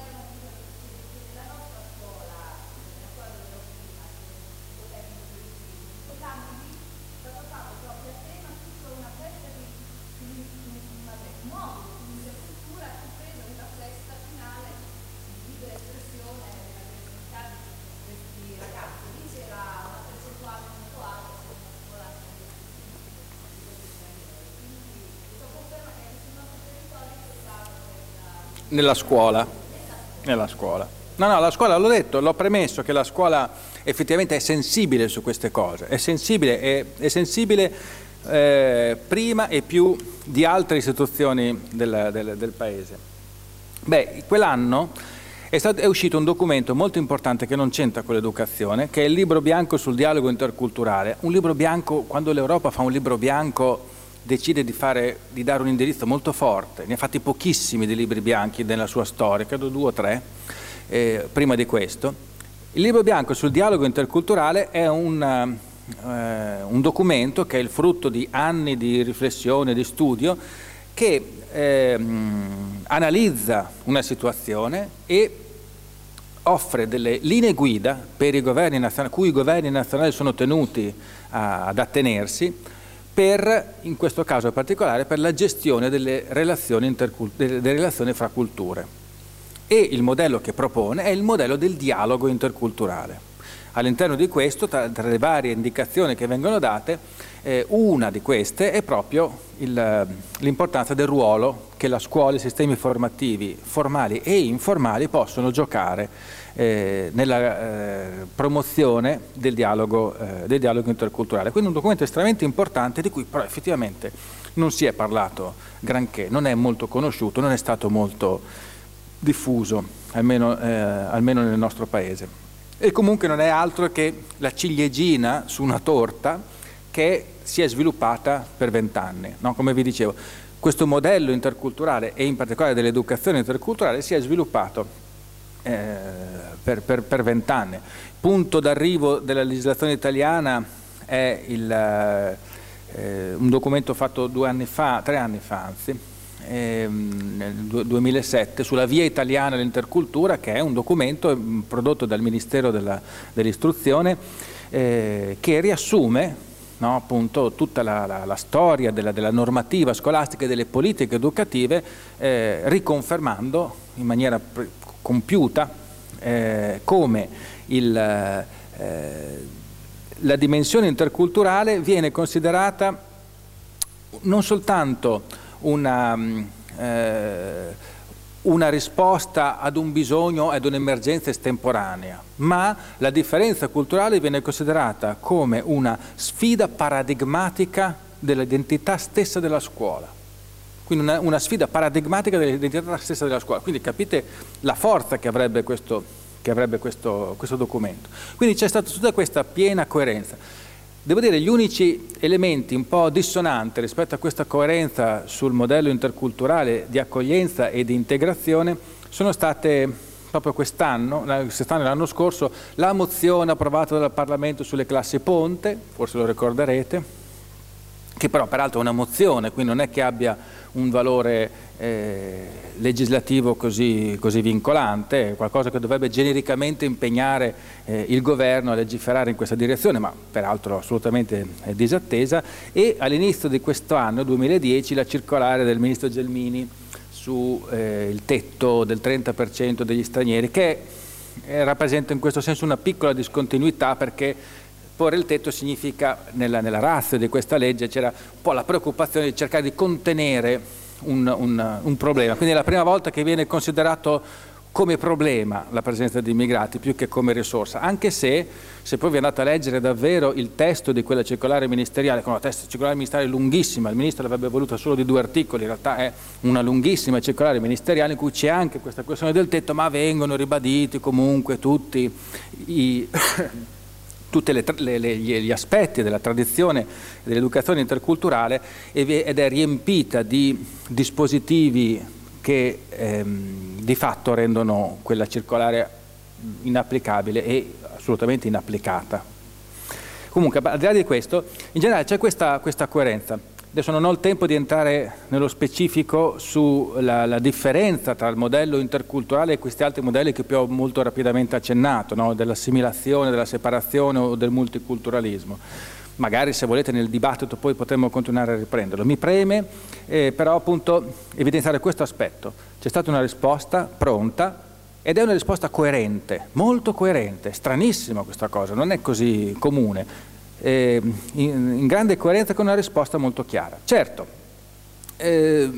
Nella scuola, nella scuola. No, no, la scuola, l'ho detto, l'ho premesso che la scuola effettivamente è sensibile su queste cose, è sensibile, è, è sensibile eh, prima e più di altre istituzioni del, del, del Paese. Beh, quell'anno è, stato, è uscito un documento molto importante che non c'entra con l'educazione, che è il libro bianco sul dialogo interculturale. Un libro bianco, quando l'Europa fa un libro bianco, decide di, fare, di dare un indirizzo molto forte. Ne ha fatti pochissimi di libri bianchi nella sua storia, credo due o tre, eh, prima di questo. Il libro bianco sul dialogo interculturale è un, eh, un documento che è il frutto di anni di riflessione, di studio, che eh, analizza una situazione e offre delle linee guida per i governi nazionali, cui i governi nazionali sono tenuti a, ad attenersi, per, in questo caso in particolare, per la gestione delle relazioni, delle relazioni fra culture. E il modello che propone è il modello del dialogo interculturale. All'interno di questo, tra, tra le varie indicazioni che vengono date, eh, una di queste è proprio il, l'importanza del ruolo che la scuola e i sistemi formativi, formali e informali, possono giocare Eh, nella eh, promozione del dialogo, eh, del dialogo interculturale. Quindi un documento estremamente importante di cui però effettivamente non si è parlato granché, non è molto conosciuto, non è stato molto diffuso, almeno, eh, almeno nel nostro paese. E comunque non è altro che la ciliegina su una torta che si è sviluppata per vent'anni, no? Come vi dicevo, questo modello interculturale e in particolare dell'educazione interculturale si è sviluppato per, per, per vent'anni. Punto d'arrivo della legislazione italiana è il, eh, un documento fatto due anni fa, tre anni fa anzi, ehm, nel duemilasette sulla Via Italiana dell'Intercultura, che è un documento prodotto dal Ministero dell'Istruzione eh, che riassume, no, appunto, tutta la, la, la storia della, della normativa scolastica e delle politiche educative, eh, riconfermando in maniera compiuta eh, come il, eh, la dimensione interculturale viene considerata non soltanto una, eh, una risposta ad un bisogno, ad un'emergenza estemporanea, ma la differenza culturale viene considerata come una sfida paradigmatica dell'identità stessa della scuola. Quindi una, una sfida paradigmatica dell'identità stessa della scuola. Quindi capite la forza che avrebbe questo, che avrebbe questo, questo documento. Quindi c'è stata tutta questa piena coerenza. Devo dire, gli unici elementi un po' dissonanti rispetto a questa coerenza sul modello interculturale di accoglienza e di integrazione sono state proprio quest'anno, quest'anno e l'anno scorso, la mozione approvata dal Parlamento sulle classi ponte, forse lo ricorderete, che però peraltro è una mozione, quindi non è che abbia un valore eh, legislativo così, così vincolante, è qualcosa che dovrebbe genericamente impegnare eh, il governo a legiferare in questa direzione, ma peraltro assolutamente è disattesa, e all'inizio di questo anno, duemiladieci, la circolare del ministro Gelmini sul eh, tetto del trenta per cento degli stranieri, che eh, rappresenta in questo senso una piccola discontinuità, perché porre il tetto significa, nella, nella ratio di questa legge c'era un po' la preoccupazione di cercare di contenere un, un, un problema, quindi è la prima volta che viene considerato come problema la presenza di immigrati più che come risorsa, anche se, se poi vi andate a leggere davvero il testo di quella circolare ministeriale, con una testa circolare ministeriale lunghissima, il ministro l'avrebbe voluta solo di due articoli, in realtà è una lunghissima circolare ministeriale in cui c'è anche questa questione del tetto, ma vengono ribaditi comunque tutti i... tutti gli aspetti della tradizione dell'educazione interculturale, ed è riempita di dispositivi che ehm, di fatto rendono quella circolare inapplicabile e assolutamente inapplicata. Comunque, al di là di questo, in generale c'è questa, questa coerenza. Adesso non ho il tempo di entrare nello specifico sulla la differenza tra il modello interculturale e questi altri modelli che più ho molto rapidamente accennato, no? Dell'assimilazione, della separazione o del multiculturalismo. Magari, se volete, nel dibattito poi potremmo continuare a riprenderlo. Mi preme eh, però appunto evidenziare questo aspetto. C'è stata una risposta pronta ed è una risposta coerente, molto coerente, stranissima questa cosa, non è così comune. Eh, in, in grande coerenza, con una risposta molto chiara. Certo, eh,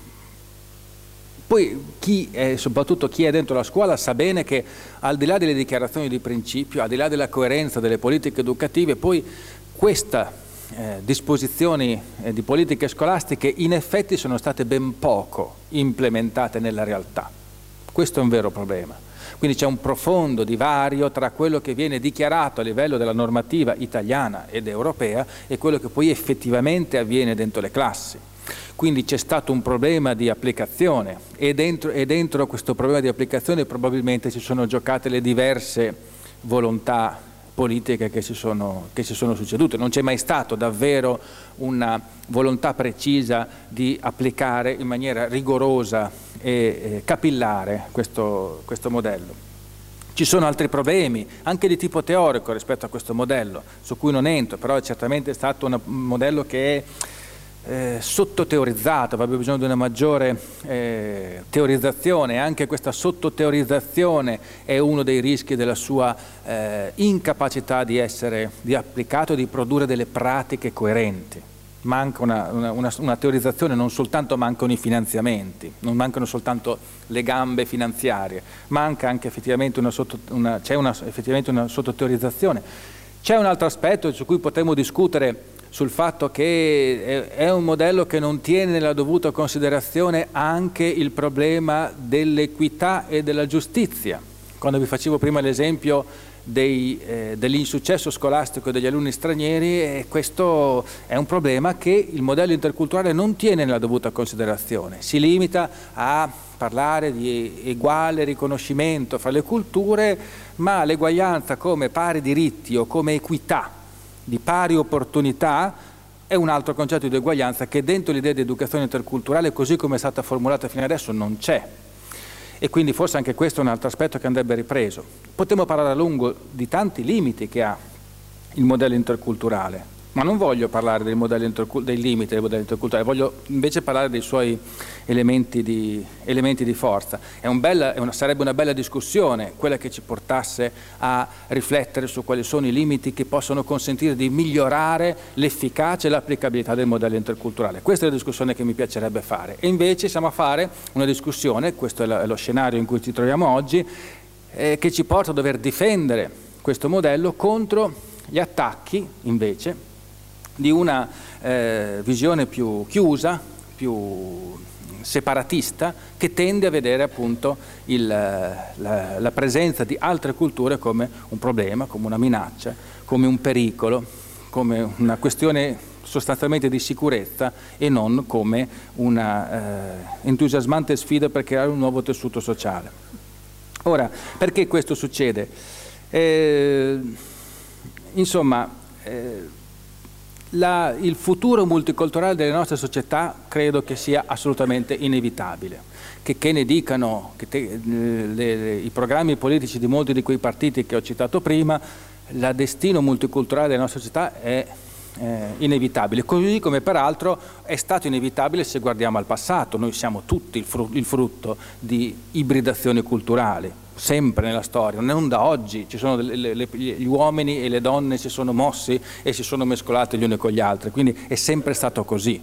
poi chi è, soprattutto chi è dentro la scuola, sa bene che al di là delle dichiarazioni di principio, al di là della coerenza delle politiche educative, poi queste eh, disposizioni eh, di politiche scolastiche in effetti sono state ben poco implementate nella realtà. Questo è un vero problema. Quindi c'è un profondo divario tra quello che viene dichiarato a livello della normativa italiana ed europea e quello che poi effettivamente avviene dentro le classi. Quindi c'è stato un problema di applicazione e dentro, e dentro questo problema di applicazione probabilmente si sono giocate le diverse volontà politiche che si sono, che si sono succedute. Non c'è mai stato davvero una volontà precisa di applicare in maniera rigorosa e eh, capillare questo, questo modello. Ci sono altri problemi, anche di tipo teorico rispetto a questo modello, su cui non entro, però è certamente stato una, un modello che è eh, sottoteorizzato, avrebbe bisogno di una maggiore eh, teorizzazione. Anche questa sottoteorizzazione è uno dei rischi della sua eh, incapacità di essere, di applicato e di produrre delle pratiche coerenti. Manca una, una, una, una teorizzazione, non soltanto mancano i finanziamenti, non mancano soltanto le gambe finanziarie, manca anche effettivamente una, sotto, una, c'è una, effettivamente una sottoteorizzazione. C'è un altro aspetto su cui potremmo discutere, sul fatto che è, è un modello che non tiene nella dovuta considerazione anche il problema dell'equità e della giustizia. Quando vi facevo prima l'esempio Dei, eh, dell'insuccesso scolastico degli alunni stranieri, e questo è un problema che il modello interculturale non tiene nella dovuta considerazione, si limita a parlare di uguale riconoscimento fra le culture, ma l'eguaglianza come pari diritti o come equità di pari opportunità è un altro concetto di uguaglianza che dentro l'idea di educazione interculturale, così come è stata formulata fino adesso, non c'è. E quindi forse anche questo è un altro aspetto che andrebbe ripreso. Potremmo parlare a lungo di tanti limiti che ha il modello interculturale, ma non voglio parlare dei, modelli dei limiti del modello interculturale, voglio invece parlare dei suoi elementi di, elementi di forza. È un bella, è una, sarebbe una bella discussione quella che ci portasse a riflettere su quali sono i limiti che possono consentire di migliorare l'efficacia e l'applicabilità del modello interculturale. Questa è la discussione che mi piacerebbe fare. E invece siamo a fare una discussione, questo è, la, è lo scenario in cui ci troviamo oggi, eh, che ci porta a dover difendere questo modello contro gli attacchi, invece, di una eh, visione più chiusa, più separatista, che tende a vedere appunto il, la, la presenza di altre culture come un problema, come una minaccia, come un pericolo, come una questione sostanzialmente di sicurezza e non come una eh, entusiasmante sfida per creare un nuovo tessuto sociale. Ora, perché questo succede? Eh, insomma, eh, La, il futuro multiculturale delle nostre società credo che sia assolutamente inevitabile. Che, che ne dicano che te, le, le, i programmi politici di molti di quei partiti che ho citato prima, il destino multiculturale delle nostre società è eh, inevitabile, così come peraltro è stato inevitabile se guardiamo al passato. Noi siamo tutti il, fru, il frutto di ibridazioni culturali, sempre nella storia, non da oggi. Ci sono le, le, gli uomini e le donne si sono mossi e si sono mescolati gli uni con gli altri, quindi è sempre stato così.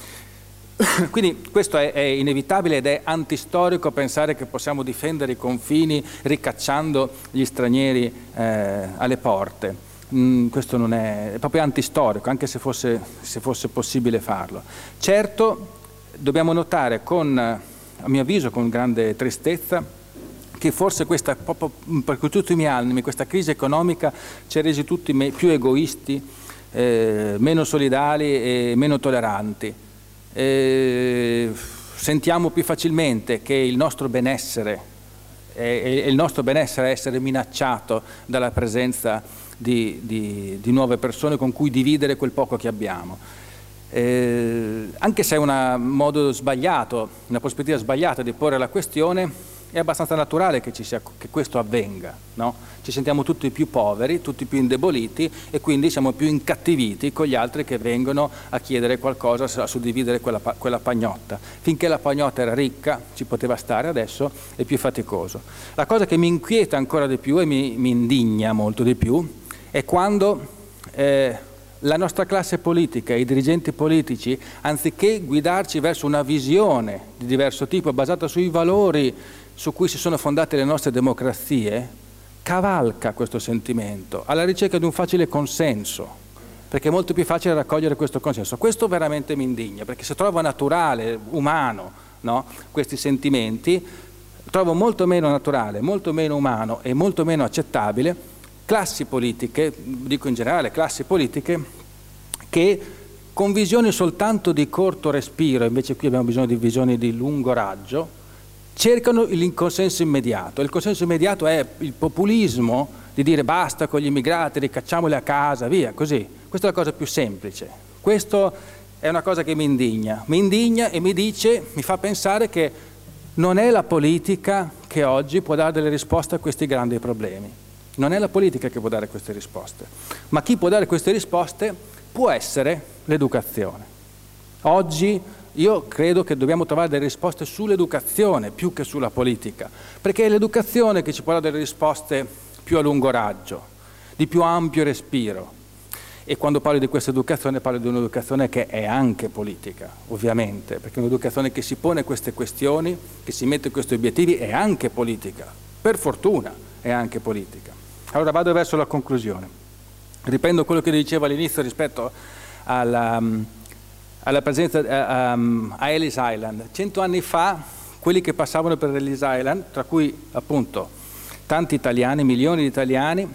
Quindi questo è, è inevitabile ed è antistorico pensare che possiamo difendere i confini ricacciando gli stranieri eh, alle porte. Mm, questo non è, è proprio antistorico, anche se fosse, se fosse possibile farlo. Certo, dobbiamo notare con, a mio avviso, con grande tristezza, che forse questa, proprio per tutti i miei anni, questa crisi economica ci ha resi tutti me, più egoisti, eh, meno solidali e meno tolleranti. Eh, sentiamo più facilmente che il nostro benessere e il nostro benessere è essere minacciato dalla presenza di, di, di nuove persone con cui dividere quel poco che abbiamo. Eh, anche se è un modo sbagliato, una prospettiva sbagliata di porre la questione, è abbastanza naturale che, ci sia, che questo avvenga, no? Ci sentiamo tutti più poveri, tutti più indeboliti e quindi siamo più incattiviti con gli altri che vengono a chiedere qualcosa, a suddividere quella, quella pagnotta. Finché la pagnotta era ricca ci poteva stare, adesso è più faticoso. La cosa che mi inquieta ancora di più e mi, mi indigna molto di più è quando eh, la nostra classe politica, i dirigenti politici, anziché guidarci verso una visione di diverso tipo basata sui valori su cui si sono fondate le nostre democrazie, cavalca questo sentimento alla ricerca di un facile consenso, perché è molto più facile raccogliere questo consenso. Questo veramente mi indigna, perché se trovo naturale, umano, no, questi sentimenti, trovo molto meno naturale, molto meno umano e molto meno accettabile classi politiche, dico in generale classi politiche, che con visioni soltanto di corto respiro, invece qui abbiamo bisogno di visioni di lungo raggio, cercano il consenso immediato. Il consenso immediato è il populismo di dire basta con gli immigrati, ricacciamoli a casa, via, così. Questa è la cosa più semplice. Questo è una cosa che mi indigna. Mi indigna e mi dice, mi fa pensare che non è la politica che oggi può dare delle risposte a questi grandi problemi. Non è la politica che può dare queste risposte. Ma chi può dare queste risposte può essere l'educazione. Oggi io credo che dobbiamo trovare delle risposte sull'educazione più che sulla politica, perché è l'educazione che ci può dare delle risposte più a lungo raggio, di più ampio respiro. E quando parlo di questa educazione parlo di un'educazione che è anche politica, ovviamente, perché un'educazione che si pone queste questioni, che si mette questi obiettivi, è anche politica, per fortuna è anche politica. Allora vado verso la conclusione. Riprendo quello che dicevo all'inizio rispetto alla... alla presenza a, a, a Ellis Island. Cento anni fa, quelli che passavano per Ellis Island, tra cui appunto tanti italiani, milioni di italiani,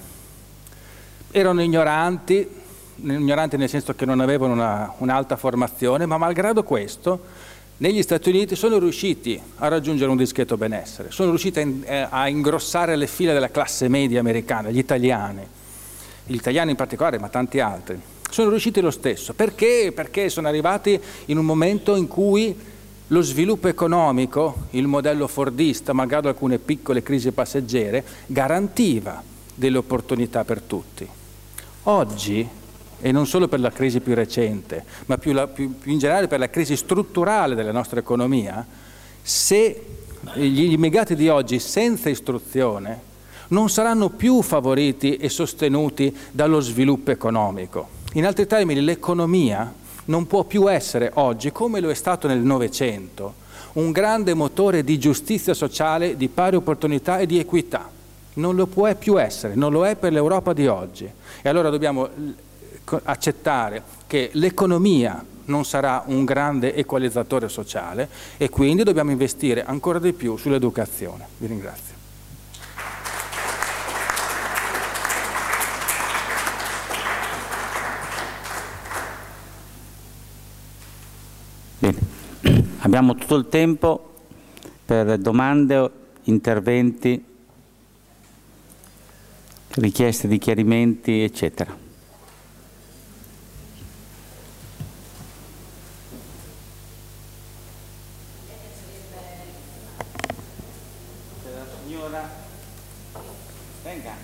erano ignoranti, ignoranti nel senso che non avevano una, un'alta formazione, ma malgrado questo, negli Stati Uniti sono riusciti a raggiungere un discreto benessere, sono riusciti a, in, a ingrossare le file della classe media americana, gli italiani, gli italiani in particolare, ma tanti altri. Sono riusciti lo stesso. Perché? Perché sono arrivati in un momento in cui lo sviluppo economico, il modello fordista, malgrado alcune piccole crisi passeggere, garantiva delle opportunità per tutti. Oggi, e non solo per la crisi più recente, ma più, la, più, più in generale per la crisi strutturale della nostra economia, se gli immigrati di oggi senza istruzione non saranno più favoriti e sostenuti dallo sviluppo economico. In altri termini, l'economia non può più essere oggi, come lo è stato nel Novecento, un grande motore di giustizia sociale, di pari opportunità e di equità. Non lo può più essere, non lo è per l'Europa di oggi. E allora dobbiamo accettare che l'economia non sarà un grande equalizzatore sociale e quindi dobbiamo investire ancora di più sull'educazione. Vi ringrazio. Bene, abbiamo tutto il tempo per domande, interventi, richieste di chiarimenti, eccetera. La signora, venga.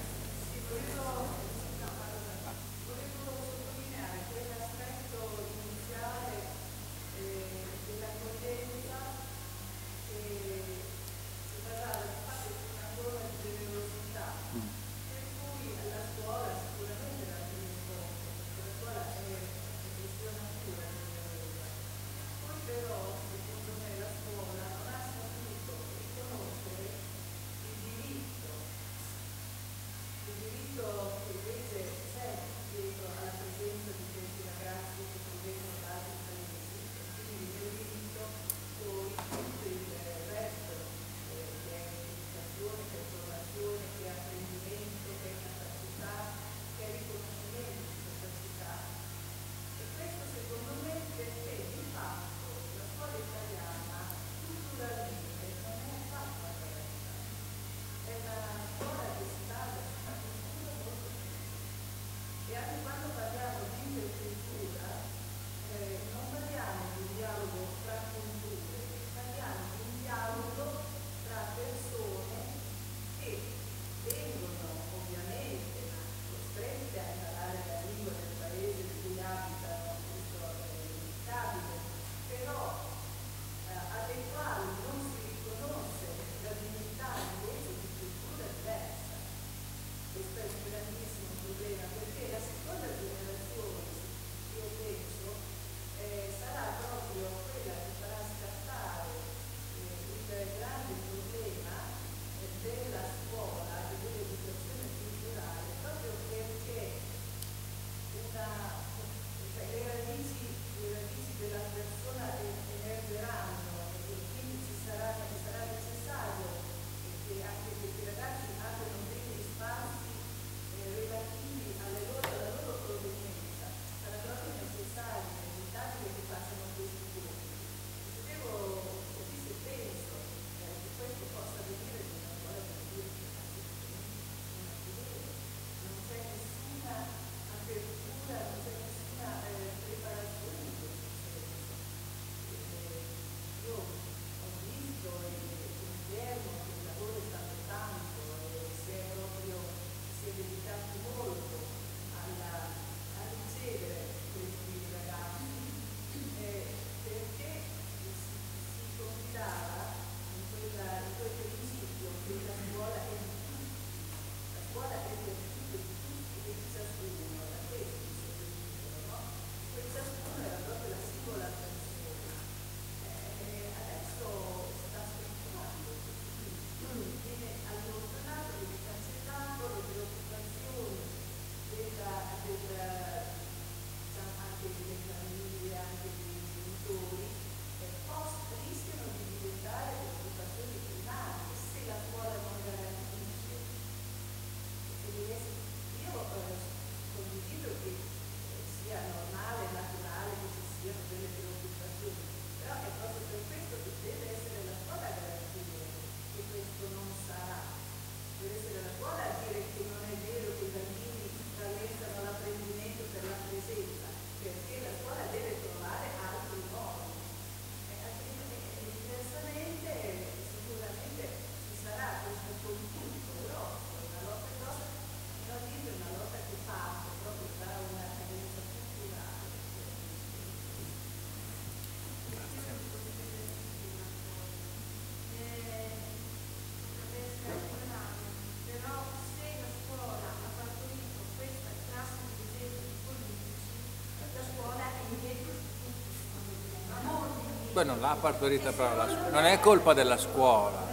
Beh, non l'ha partorita però la scuola, non è colpa della scuola.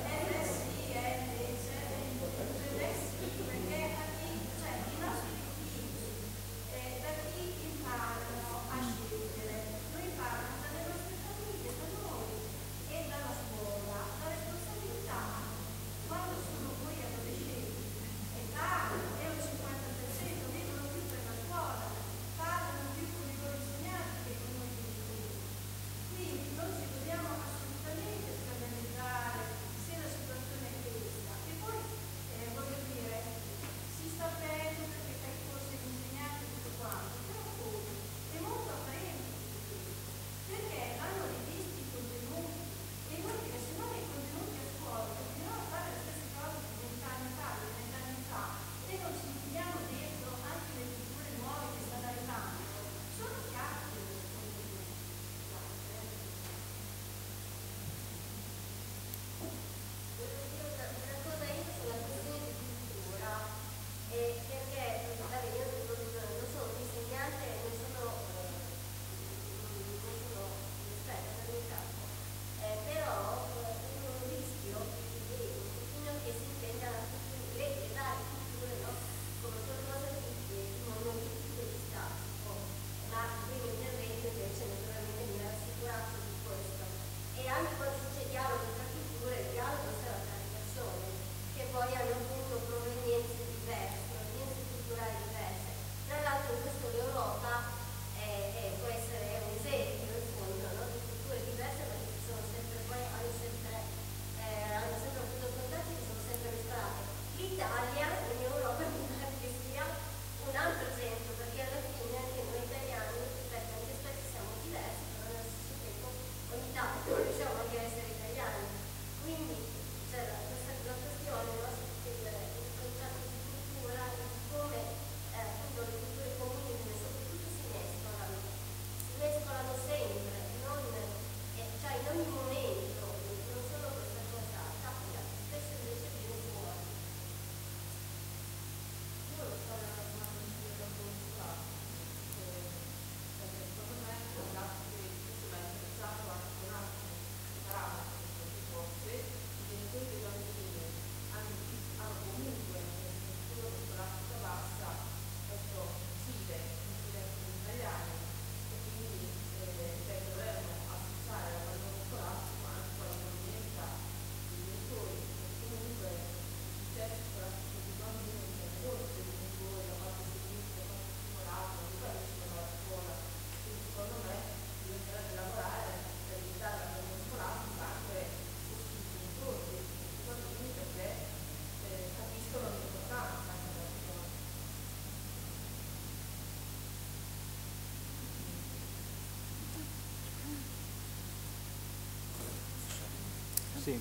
Sì,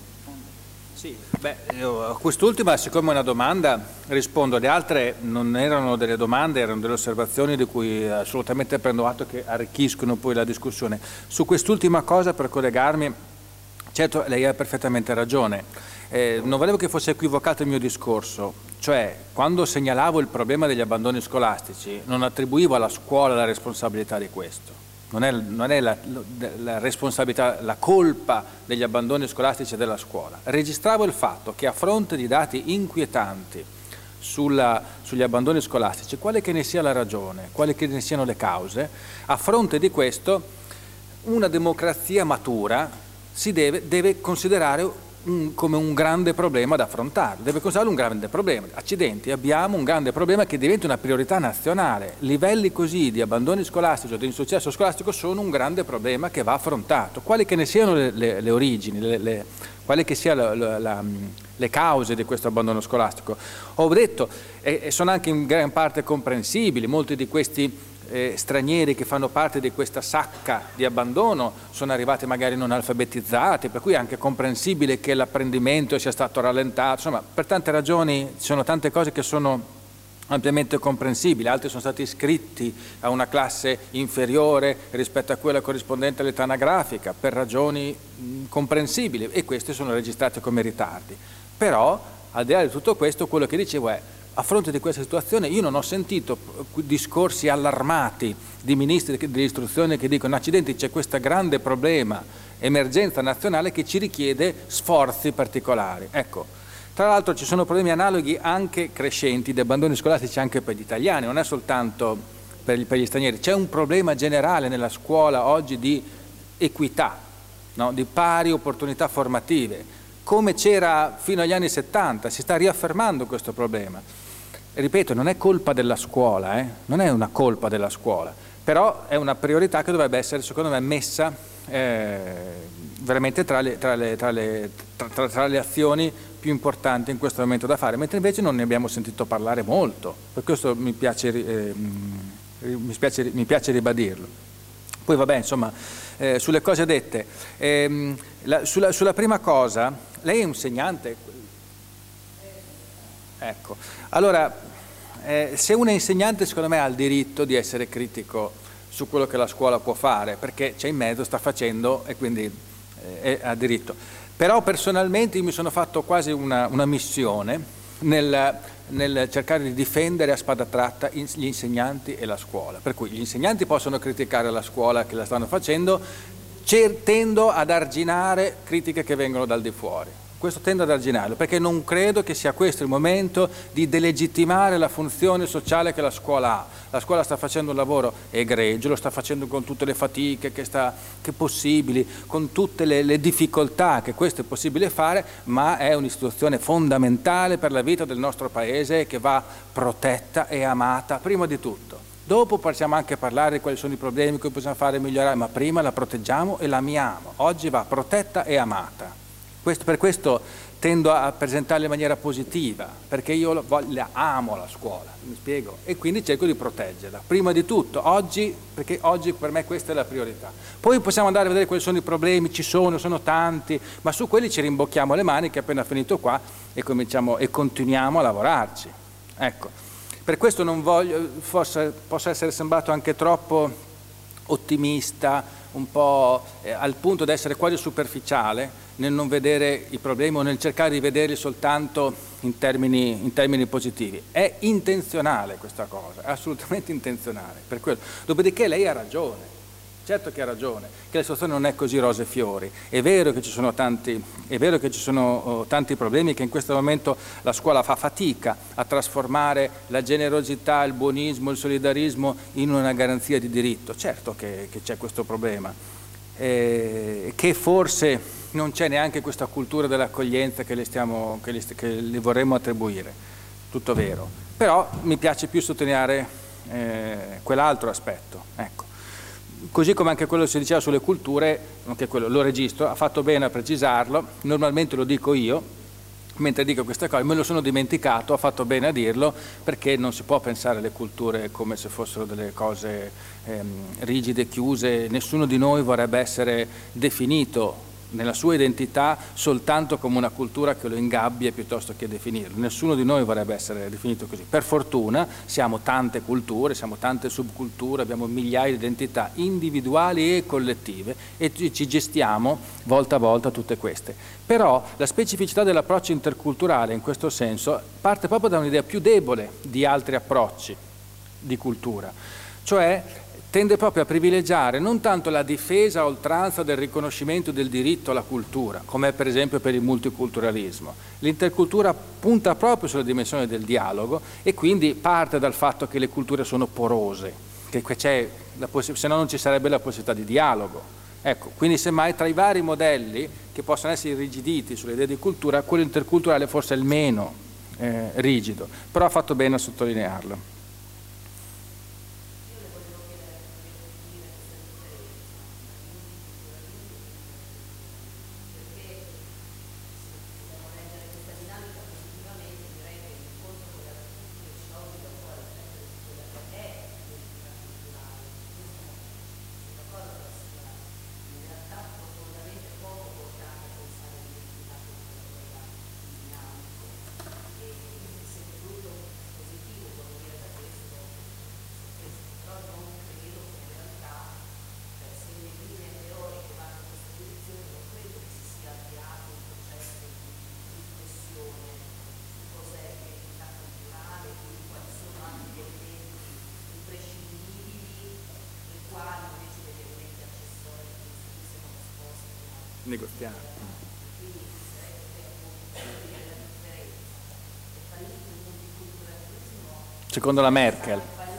sì. Beh, io a quest'ultima, siccome è una domanda, rispondo. Le altre non erano delle domande, erano delle osservazioni di cui assolutamente prendo atto, che arricchiscono poi la discussione. Su quest'ultima cosa, per collegarmi, certo, lei ha perfettamente ragione. Eh, non volevo che fosse equivocato il mio discorso, cioè quando segnalavo il problema degli abbandoni scolastici non attribuivo alla scuola la responsabilità di questo. Non è, non è la, la responsabilità, la colpa degli abbandoni scolastici della scuola. Registravo il fatto che a fronte di dati inquietanti sulla, sugli abbandoni scolastici, quale che ne sia la ragione, quali che ne siano le cause, a fronte di questo una democrazia matura si deve, deve considerare un, come un grande problema da affrontare, deve considerare un grande problema. Accidenti, abbiamo un grande problema che diventa una priorità nazionale. Livelli così di abbandoni scolastici o di insuccesso scolastico sono un grande problema che va affrontato, quali che ne siano le, le, le origini, le, le, quali che siano la, la, le cause di questo abbandono scolastico. Ho detto, e, e sono anche in gran parte comprensibili, molti di questi Eh, stranieri che fanno parte di questa sacca di abbandono sono arrivati magari non alfabetizzati, per cui è anche comprensibile che l'apprendimento sia stato rallentato. Insomma, per tante ragioni ci sono tante cose che sono ampiamente comprensibili. Altri sono stati iscritti a una classe inferiore rispetto a quella corrispondente all'età anagrafica per ragioni mh, comprensibili, e questi sono registrati come ritardi. Però, al di là di tutto questo, quello che dicevo è: a fronte di questa situazione io non ho sentito discorsi allarmati di ministri dell'istruzione che dicono accidenti, c'è questo grande problema emergenza nazionale che ci richiede sforzi particolari. Ecco, tra l'altro ci sono problemi analoghi anche crescenti di abbandoni scolastici anche per gli italiani, non è soltanto per gli, per gli stranieri, c'è un problema generale nella scuola oggi di equità, no? Di pari opportunità formative, come c'era fino agli anni settanta, si sta riaffermando questo problema. E ripeto, non è colpa della scuola, eh? Non è una colpa della scuola, però è una priorità che dovrebbe essere, secondo me, messa eh, veramente tra le, tra, le, tra, le, tra, tra, tra le azioni più importanti in questo momento da fare, mentre invece non ne abbiamo sentito parlare molto, per questo mi piace, eh, mi piace, mi piace ribadirlo. Poi vabbè, insomma, eh, sulle cose dette, ehm, la, sulla, sulla prima cosa, lei è un insegnante? Ecco, allora, eh, se un insegnante secondo me ha il diritto di essere critico su quello che la scuola può fare, perché c'è in mezzo, sta facendo e quindi eh, ha diritto. Però personalmente io mi sono fatto quasi una, una missione nel, nel cercare di difendere a spada tratta gli insegnanti e la scuola. Per cui gli insegnanti possono criticare la scuola che la stanno facendo, tendo ad arginare critiche che vengono dal di fuori. Questo tendo ad arginarlo, perché non credo che sia questo il momento di delegittimare la funzione sociale che la scuola ha. La scuola sta facendo un lavoro egregio, lo sta facendo con tutte le fatiche che, sta, che possibili, con tutte le, le difficoltà che questo è possibile fare, ma è un'istituzione fondamentale per la vita del nostro Paese che va protetta e amata prima di tutto. Dopo possiamo anche parlare di quali sono i problemi che possiamo fare migliorare, ma prima la proteggiamo e la amiamo. Oggi va protetta e amata. Questo, per questo tendo a presentarla in maniera positiva, perché io la, la amo la scuola, mi spiego, e quindi cerco di proteggerla. Prima di tutto, oggi, perché oggi per me questa è la priorità. Poi possiamo andare a vedere quali sono i problemi, ci sono, sono tanti, ma su quelli ci rimbocchiamo le maniche appena finito qua e cominciamo e continuiamo a lavorarci. Ecco, per questo non voglio, forse possa essere sembrato anche troppo ottimista, un po' eh, al punto di essere quasi superficiale nel non vedere i problemi o nel cercare di vederli soltanto in termini, in termini positivi. È intenzionale questa cosa, è assolutamente intenzionale. Per quello. Dopodiché lei ha ragione, certo che ha ragione, che la situazione non è così rose e fiori. È vero che ci sono tanti, è vero che ci sono oh, tanti problemi, che in questo momento la scuola fa fatica a trasformare la generosità, il buonismo, il solidarismo in una garanzia di diritto. Certo che, che c'è questo problema, eh, che forse non c'è neanche questa cultura dell'accoglienza che le, stiamo, che, le, che le vorremmo attribuire, tutto vero. Però mi piace più sottolineare eh, quell'altro aspetto, ecco. Così come anche quello che si diceva sulle culture, anche quello lo registro, ha fatto bene a precisarlo, normalmente lo dico io, mentre dico queste cose, me lo sono dimenticato, ha fatto bene a dirlo, perché non si può pensare alle culture come se fossero delle cose ehm, rigide, chiuse, nessuno di noi vorrebbe essere definito nella sua identità soltanto come una cultura che lo ingabbia piuttosto che definirlo. Nessuno di noi vorrebbe essere definito così. Per fortuna siamo tante culture, siamo tante subculture, abbiamo migliaia di identità individuali e collettive e ci gestiamo volta a volta tutte queste. Però la specificità dell'approccio interculturale in questo senso parte proprio da un'idea più debole di altri approcci di cultura, cioè tende proprio a privilegiare non tanto la difesa a oltranza del riconoscimento del diritto alla cultura, come è per esempio per il multiculturalismo. L'intercultura punta proprio sulla dimensione del dialogo e quindi parte dal fatto che le culture sono porose, che c'è la poss- se no non ci sarebbe la possibilità di dialogo. Ecco, quindi semmai tra i vari modelli che possono essere irrigiditi sulle idee di cultura, quello interculturale forse è il meno eh, rigido, però ha fatto bene a sottolinearlo. negoziare. Secondo la Merkel.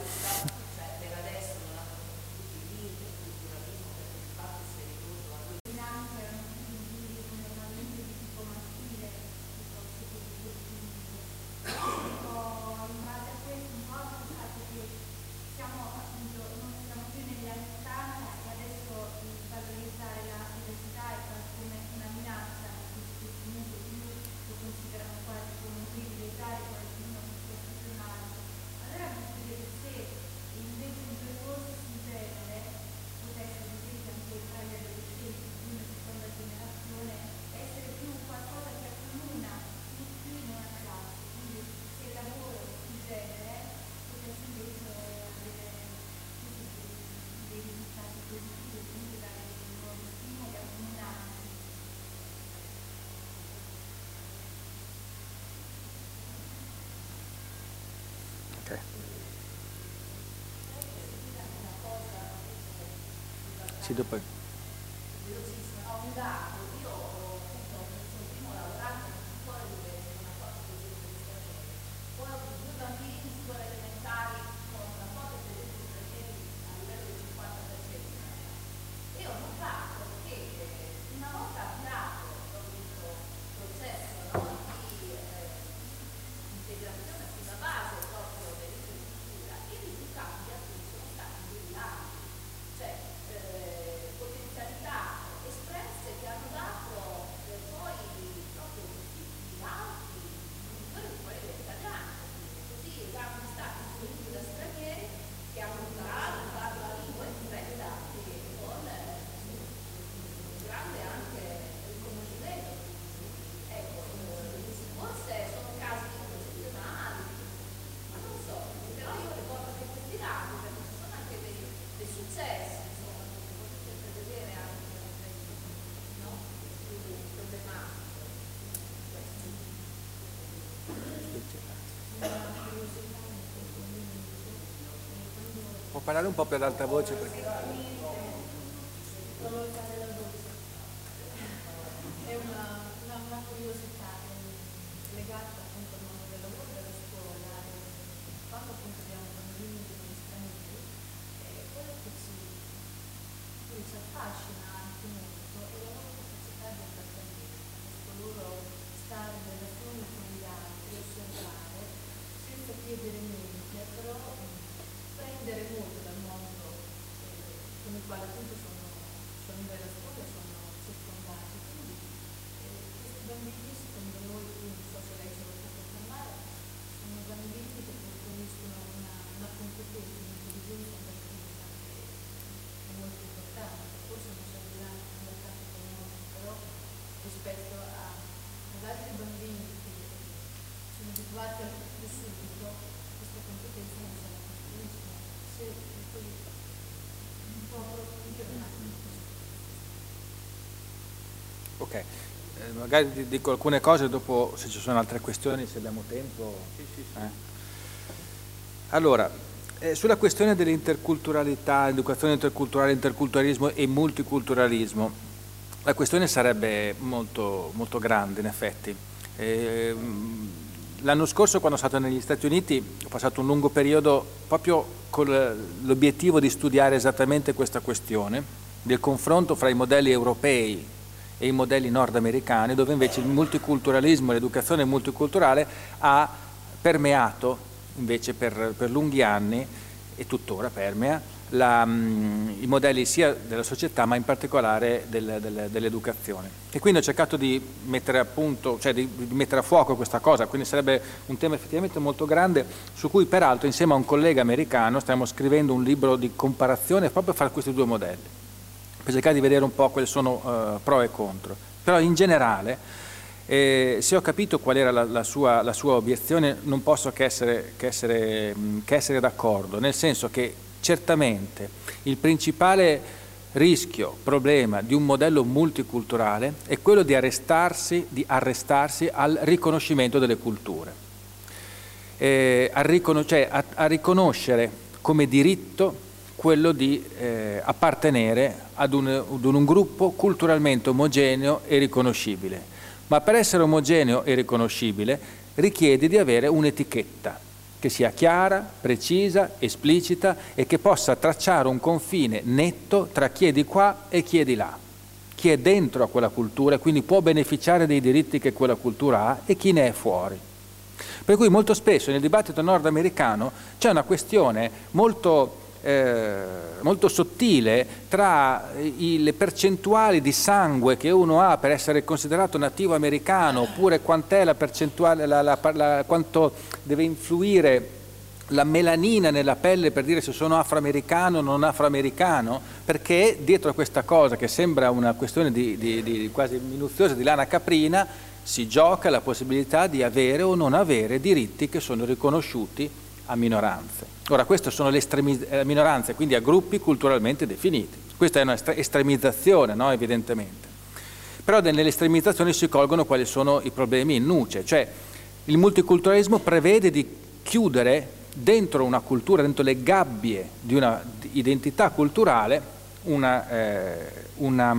Sì, dopo. Può parlare un po' per alta voce perché... È una, una, una curiosità legata appunto al mondo del lavoro e della scuola. Quando appunto abbiamo bambini degli stranieri, eh, quello che ci, che ci affascina anche molto è la loro capacità di adattamento, questo loro stare in relazione con gli altri, osservare, senza chiedere niente, però prendere molto dal mondo eh, con il quale appunto sono, sono in relazione, sono circondati. Quindi eh, questi bambini, secondo noi, quindi non so se lei ce lo può confermare, sono bambini che costruiscono una, una competenza, un'intelligenza adattativa che è molto importante. Forse non servirà nella parte economica, però rispetto a, ad altri bambini che sono abituati al più subito, questa competenza non se la costruiscono. Se poi un po' approfondire un attimo. Ok, eh, magari dico alcune cose dopo, se ci sono altre questioni, se abbiamo tempo. Sì, sì, sì. Eh. Allora, eh, sulla questione dell'interculturalità, educazione interculturale, interculturalismo e multiculturalismo, la questione sarebbe molto, molto grande in effetti. Eh, L'anno scorso, quando sono stato negli Stati Uniti, ho passato un lungo periodo proprio con l'obiettivo di studiare esattamente questa questione, del confronto fra i modelli europei e i modelli nordamericani, dove invece il multiculturalismo e l'educazione multiculturale ha permeato invece per, per lunghi anni, e tuttora permea, la, mh, i modelli sia della società ma in particolare del, del, dell'educazione. E quindi ho cercato di mettere a punto, cioè di, di mettere a fuoco questa cosa, quindi sarebbe un tema effettivamente molto grande, su cui peraltro insieme a un collega americano stiamo scrivendo un libro di comparazione proprio fra questi due modelli, per cercare di vedere un po' quali sono uh, pro e contro. Però in generale, eh, se ho capito qual era la, la, sua, la sua obiezione, non posso che essere, che essere, che essere d'accordo, nel senso che certamente il principale rischio, problema di un modello multiculturale è quello di arrestarsi, di arrestarsi al riconoscimento delle culture, eh, a, riconos- cioè a, a riconoscere come diritto quello di eh, appartenere ad un, ad un gruppo culturalmente omogeneo e riconoscibile. Ma per essere omogeneo e riconoscibile richiede di avere un'etichetta che sia chiara, precisa, esplicita e che possa tracciare un confine netto tra chi è di qua e chi è di là, chi è dentro a quella cultura e quindi può beneficiare dei diritti che quella cultura ha e chi ne è fuori. Per cui molto spesso nel dibattito nordamericano c'è una questione molto, eh, molto sottile tra i, le percentuali di sangue che uno ha per essere considerato nativo americano, oppure quant'è la percentuale, la, la, la, quanto deve influire la melanina nella pelle per dire se sono afroamericano o non afroamericano, perché dietro a questa cosa che sembra una questione di, di, di quasi minuziosa di lana caprina si gioca la possibilità di avere o non avere diritti che sono riconosciuti a minoranze. Ora, queste sono le minoranze, quindi a gruppi culturalmente definiti. Questa è una estremizzazione, no? Evidentemente. Però nelle estremizzazioni si colgono quali sono i problemi in nuce, cioè il multiculturalismo prevede di chiudere dentro una cultura, dentro le gabbie di una identità culturale, una, eh, una,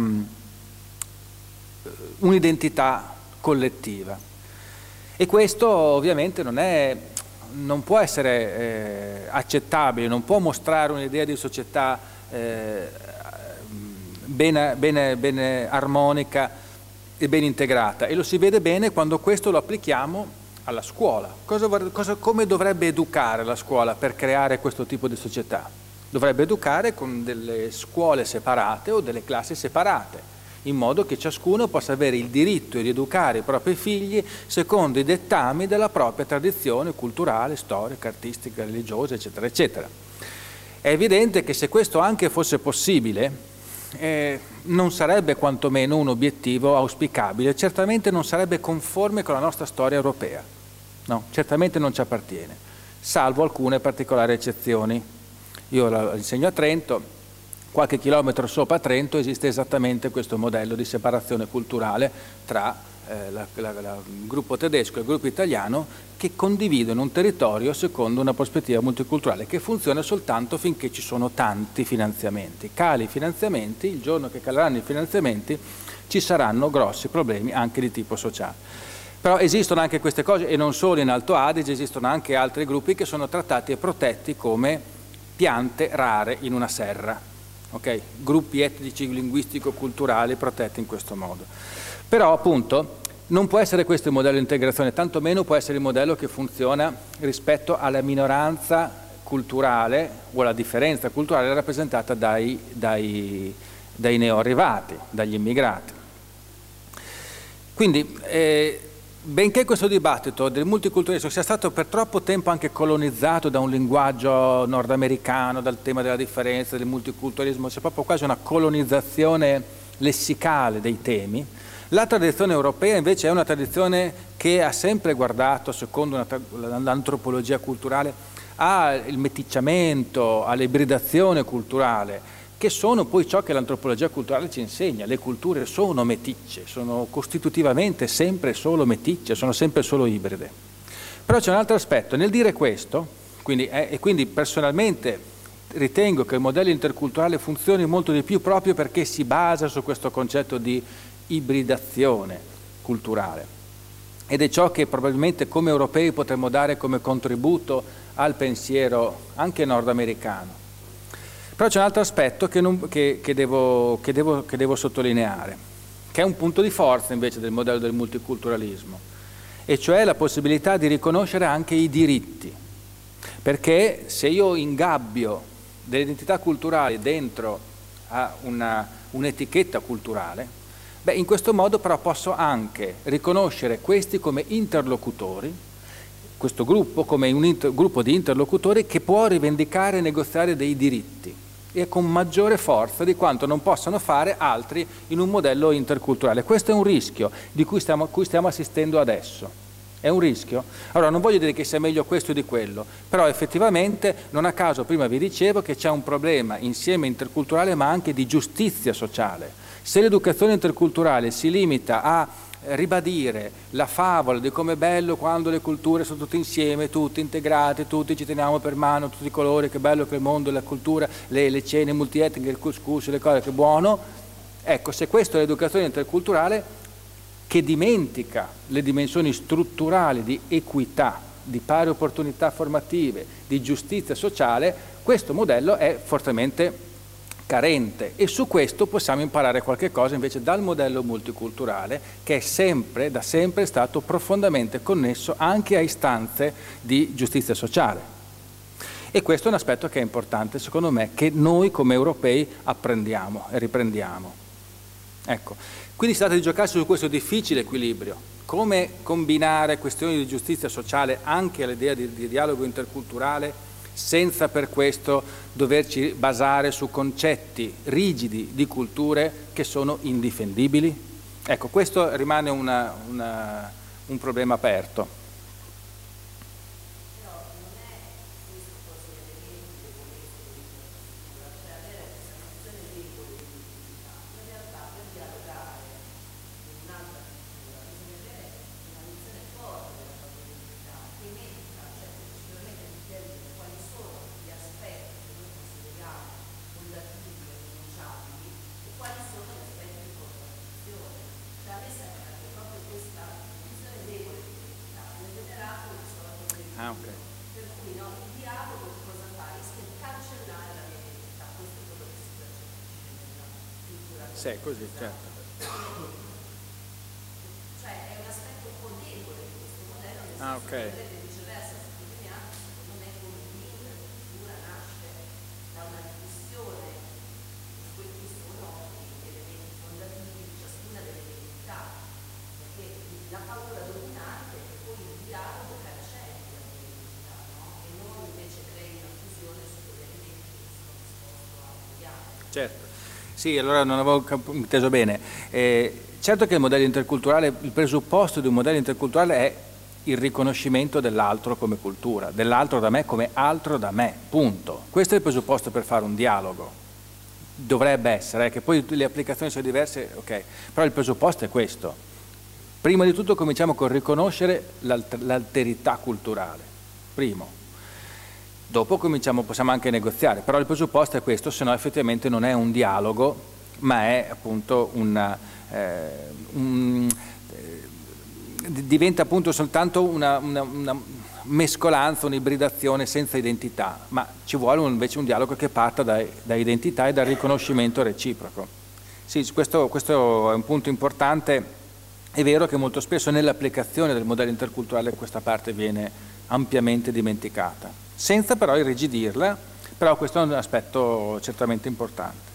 un'identità collettiva. E questo ovviamente non, è, non può essere eh, accettabile, non può mostrare un'idea di società eh, ben, ben, ben armonica e ben integrata. E lo si vede bene quando questo lo applichiamo alla scuola. Cosa, cosa, come dovrebbe educare la scuola per creare questo tipo di società? Dovrebbe educare con delle scuole separate o delle classi separate, in modo che ciascuno possa avere il diritto di educare i propri figli secondo i dettami della propria tradizione culturale, storica, artistica, religiosa, eccetera, eccetera. È evidente che se questo anche fosse possibile, eh, non sarebbe quantomeno un obiettivo auspicabile, certamente non sarebbe conforme con la nostra storia europea. No, certamente non ci appartiene, salvo alcune particolari eccezioni. Io la insegno a Trento. Qualche chilometro sopra Trento esiste esattamente questo modello di separazione culturale tra eh, la, la, la, il gruppo tedesco e il gruppo italiano, che condividono un territorio secondo una prospettiva multiculturale che funziona soltanto finché ci sono tanti finanziamenti. Cali i finanziamenti, il giorno che caleranno i finanziamenti ci saranno grossi problemi anche di tipo sociale. Però esistono anche queste cose, e non solo in Alto Adige, esistono anche altri gruppi che sono trattati e protetti come piante rare in una serra. Okay? Gruppi etnici, linguistico-culturali protetti in questo modo. Però appunto non può essere questo il modello di integrazione, tantomeno può essere il modello che funziona rispetto alla minoranza culturale o alla differenza culturale rappresentata dai, dai, dai neoarrivati, dagli immigrati. Quindi eh, benché questo dibattito del multiculturalismo sia stato per troppo tempo anche colonizzato da un linguaggio nordamericano, dal tema della differenza, del multiculturalismo, c'è proprio quasi una colonizzazione lessicale dei temi, la tradizione europea invece è una tradizione che ha sempre guardato, secondo l'antropologia culturale, al meticciamento, all'ibridazione culturale, che sono poi ciò che l'antropologia culturale ci insegna. Le culture sono meticce, sono costitutivamente sempre solo meticce, sono sempre solo ibride. Però c'è un altro aspetto, nel dire questo, quindi, eh, e quindi personalmente ritengo che il modello interculturale funzioni molto di più proprio perché si basa su questo concetto di ibridazione culturale. Ed è ciò che probabilmente come europei potremmo dare come contributo al pensiero anche nordamericano. Però c'è un altro aspetto che, non, che, che, devo, che, devo, che devo sottolineare, che è un punto di forza invece del modello del multiculturalismo, e cioè la possibilità di riconoscere anche i diritti. Perché se io ingabbio delle identità culturali dentro a una, un'etichetta culturale, beh, in questo modo però posso anche riconoscere questi come interlocutori, questo gruppo come un inter- gruppo di interlocutori che può rivendicare e negoziare dei diritti, e con maggiore forza di quanto non possano fare altri in un modello interculturale. Questo è un rischio di cui stiamo, cui stiamo assistendo adesso. È un rischio? Allora, non voglio dire che sia meglio questo o di quello, però effettivamente non a caso prima vi dicevo che c'è un problema insieme interculturale ma anche di giustizia sociale. Se l'educazione interculturale si limita a ribadire la favola di com'è bello quando le culture sono tutte insieme, tutte integrate, tutti ci teniamo per mano, tutti i colori, che bello che il mondo, la cultura, le, le cene multietniche, il couscous, le cose, che buono. Ecco, se questo è l'educazione interculturale che dimentica le dimensioni strutturali di equità, di pari opportunità formative, di giustizia sociale, questo modello è fortemente carente, e su questo possiamo imparare qualche cosa invece dal modello multiculturale, che è sempre, da sempre stato profondamente connesso anche a istanze di giustizia sociale. E questo è un aspetto che è importante, secondo me, che noi come europei apprendiamo e riprendiamo. Ecco, quindi si tratta di giocarsi su questo difficile equilibrio, come combinare questioni di giustizia sociale anche all'idea di, di dialogo interculturale, senza per questo doverci basare su concetti rigidi di culture che sono indifendibili? Ecco, questo rimane una, una, un problema aperto. Ah, ok. Per cui no, il dialogo cosa fa? Rischia di cancellare la mia identità, questo è quello che si percepisce nella cultura. Sì, così, certo. Cioè è un aspetto un po' debole di questo modello, nel Ah, senso ok. che potrebbe viceversa sottolineare, secondo me, come l'intera cultura nasce da una riflessione su quelli che sono gli elementi fondativi di ciascuna delle identità, perché la paura dominante è che poi il dialogo cancelli la tua identità, no? E non invece crei una fusione su quegli elementi che sono disposto a cambiare. Certo. Sì, allora non avevo inteso bene. Eh, certo che il modello interculturale, il presupposto di un modello interculturale è il riconoscimento dell'altro come cultura, dell'altro da me come altro da me, punto. Questo è il presupposto per fare un dialogo. Dovrebbe essere, eh, che poi le applicazioni sono diverse, ok, però il presupposto è questo. Prima di tutto cominciamo col riconoscere l'alter- l'alterità culturale, primo. Dopo cominciamo, possiamo anche negoziare, però il presupposto è questo, se no effettivamente non è un dialogo, ma è appunto una, eh, un, eh, diventa appunto soltanto una, una, una mescolanza, un'ibridazione senza identità, ma ci vuole invece un dialogo che parta da, da identità e dal riconoscimento reciproco. Sì, questo, questo è un punto importante. È vero che molto spesso nell'applicazione del modello interculturale questa parte viene ampiamente dimenticata, senza però irrigidirla, però questo è un aspetto certamente importante.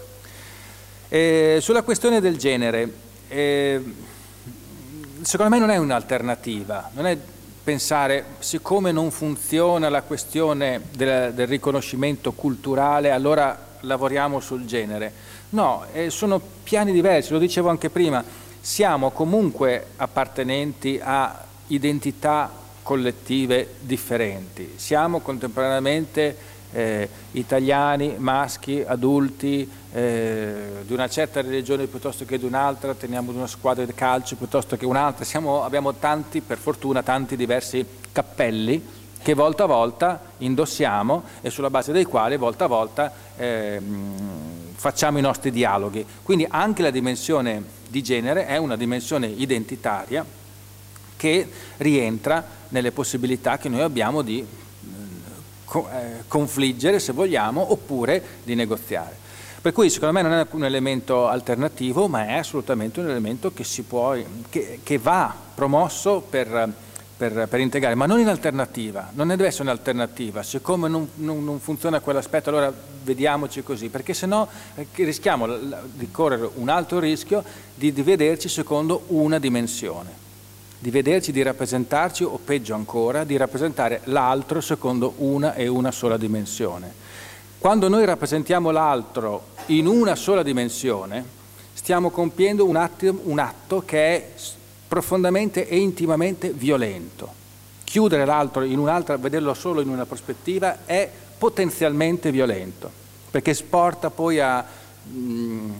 E sulla questione del genere, eh, secondo me non è un'alternativa, non è pensare, siccome non funziona la questione del, del riconoscimento culturale, allora lavoriamo sul genere. No, eh, sono piani diversi, lo dicevo anche prima, siamo comunque appartenenti a identità collettive differenti, siamo contemporaneamente eh, italiani, maschi, adulti, eh, di una certa religione piuttosto che di un'altra, teniamo di una squadra di calcio piuttosto che un'altra, siamo, abbiamo tanti, per fortuna, tanti diversi cappelli che volta a volta indossiamo e sulla base dei quali volta a volta eh, facciamo i nostri dialoghi. Quindi anche la dimensione di genere è una dimensione identitaria che rientra nelle possibilità che noi abbiamo di eh, confliggere, se vogliamo, oppure di negoziare. Per cui secondo me non è un elemento alternativo, ma è assolutamente un elemento che, si può, che, che va promosso per, per, per integrare, ma non in alternativa, non ne deve essere un'alternativa. Siccome non, non, non funziona quell'aspetto, allora vediamoci così, perché sennò rischiamo di correre un altro rischio di, di vederci secondo una dimensione, di vederci, di rappresentarci, o peggio ancora, di rappresentare l'altro secondo una e una sola dimensione. Quando noi rappresentiamo l'altro in una sola dimensione, stiamo compiendo un atto, un atto che è profondamente e intimamente violento. Chiudere l'altro in un'altra, vederlo solo in una prospettiva, è potenzialmente violento, perché porta poi a,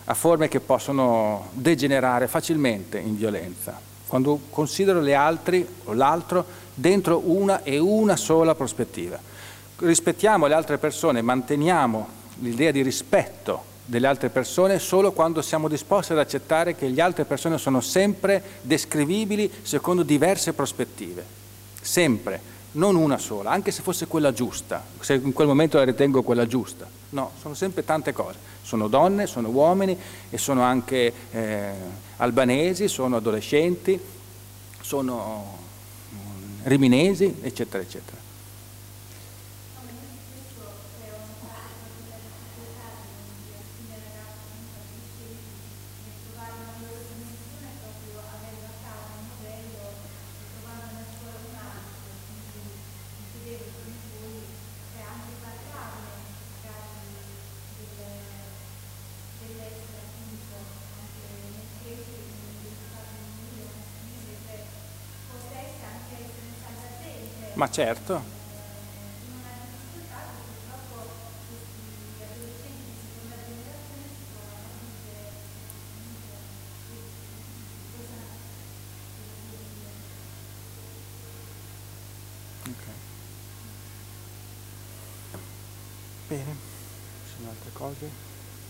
a forme che possono degenerare facilmente in violenza. Quando considero le altri o l'altro dentro una e una sola prospettiva. Rispettiamo le altre persone, manteniamo l'idea di rispetto delle altre persone solo quando siamo disposti ad accettare che le altre persone sono sempre descrivibili secondo diverse prospettive. Sempre, non una sola, anche se fosse quella giusta, se in quel momento la ritengo quella giusta. No, sono sempre tante cose. Sono donne, sono uomini e sono anche eh, albanesi, sono adolescenti, sono riminesi, eccetera, eccetera. Ma certo. Okay. Bene, ci sono altre cose?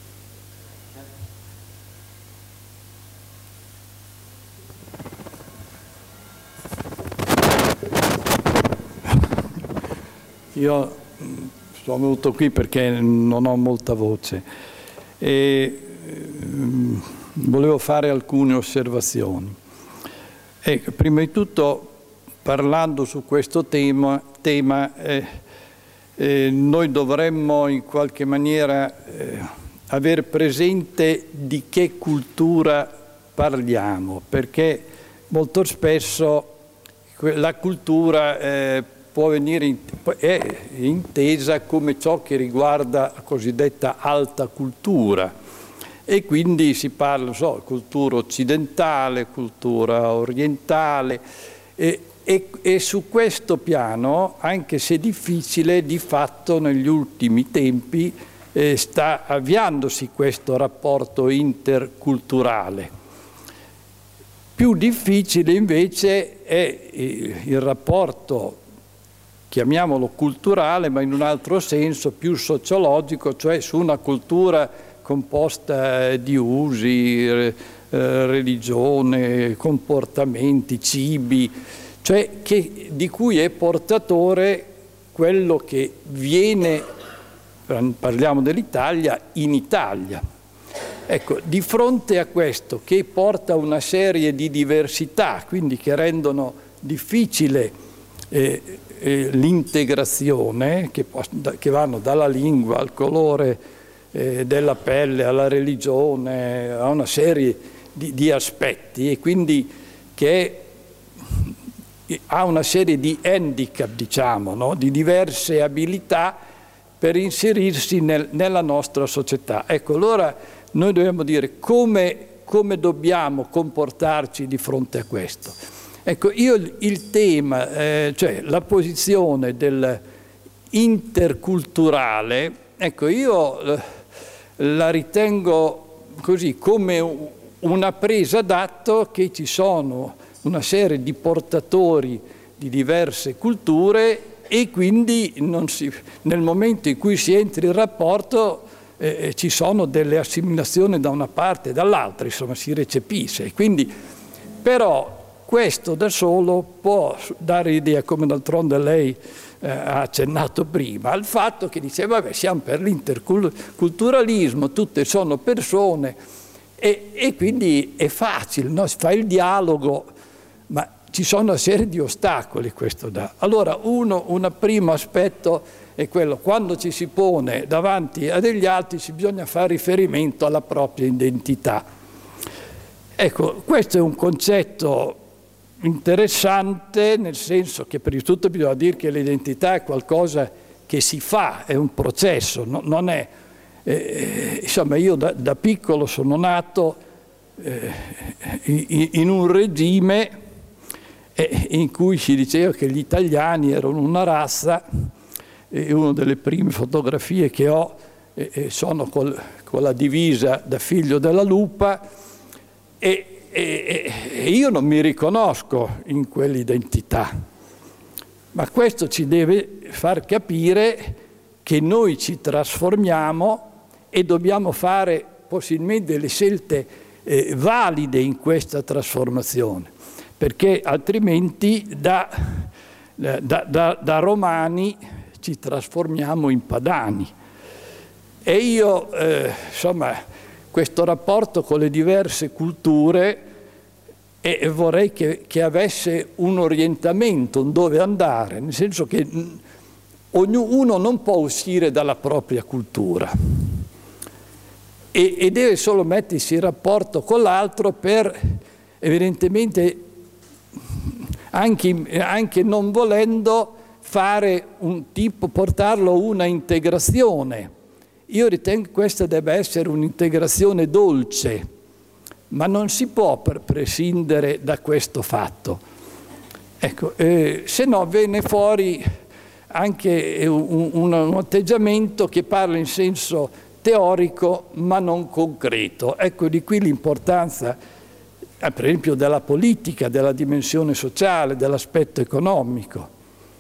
Io sono venuto qui perché non ho molta voce e ehm, volevo fare alcune osservazioni. E, prima di tutto, parlando su questo tema, tema eh, eh, noi dovremmo in qualche maniera eh, aver presente di che cultura parliamo, perché molto spesso la cultura eh, può venire in, è intesa come ciò che riguarda la cosiddetta alta cultura e quindi si parla, non so, cultura occidentale, cultura orientale e, e, e su questo piano, anche se difficile, di fatto negli ultimi tempi eh, sta avviandosi questo rapporto interculturale. Più difficile invece è il rapporto, chiamiamolo culturale, ma in un altro senso più sociologico, cioè su una cultura composta di usi, eh, religione, comportamenti, cibi, cioè che, di cui è portatore quello che viene, parliamo dell'Italia, in Italia. Ecco, di fronte a questo che porta una serie di diversità, quindi che rendono difficile eh, eh, l'integrazione, che, che vanno dalla lingua al colore eh, della pelle, alla religione, a una serie di, di aspetti, e quindi che è, ha una serie di handicap, diciamo, no? Di diverse abilità per inserirsi nel, nella nostra società. Ecco, allora noi dobbiamo dire come, come dobbiamo comportarci di fronte a questo. Ecco, io il, il tema, eh, cioè la posizione del interculturale, ecco, io eh, la ritengo così come una presa d'atto che ci sono una serie di portatori di diverse culture e quindi non si, nel momento in cui si entra in rapporto Eh, ci sono delle assimilazioni da una parte e dall'altra, insomma si recepisce. Quindi, però questo da solo può dare idea, come d'altronde lei eh, ha accennato prima, al fatto che diceva, vabbè, siamo per l'interculturalismo, tutte sono persone e, e quindi è facile, no? Si fa il dialogo, ma ci sono una serie di ostacoli, questo dà. Allora, uno, un primo aspetto è quello, quando ci si pone davanti a degli altri ci bisogna fare riferimento alla propria identità. Ecco, questo è un concetto interessante, nel senso che prima di tutto bisogna dire che l'identità è qualcosa che si fa, è un processo, no, non è... Eh, insomma, io da, da piccolo sono nato eh, in, in un regime eh, in cui si diceva che gli italiani erano una razza. E una delle prime fotografie che ho e, e sono col, con la divisa da figlio della lupa e, e, e io non mi riconosco in quell'identità, ma questo ci deve far capire che noi ci trasformiamo e dobbiamo fare possibilmente delle scelte eh, valide in questa trasformazione, perché altrimenti da, da, da, da romani ci trasformiamo in padani. E io, eh, insomma, questo rapporto con le diverse culture e vorrei che, che avesse un orientamento, un dove andare, nel senso che ognuno non può uscire dalla propria cultura e, e deve solo mettersi in rapporto con l'altro per, evidentemente, anche, anche non volendo fare un tipo, portarlo a una integrazione. Io ritengo che questa debba essere un'integrazione dolce, ma non si può prescindere da questo fatto. Ecco, eh, se no viene fuori anche un, un, un atteggiamento che parla in senso teorico ma non concreto. Ecco di qui l'importanza, eh, per esempio, della politica, della dimensione sociale, dell'aspetto economico.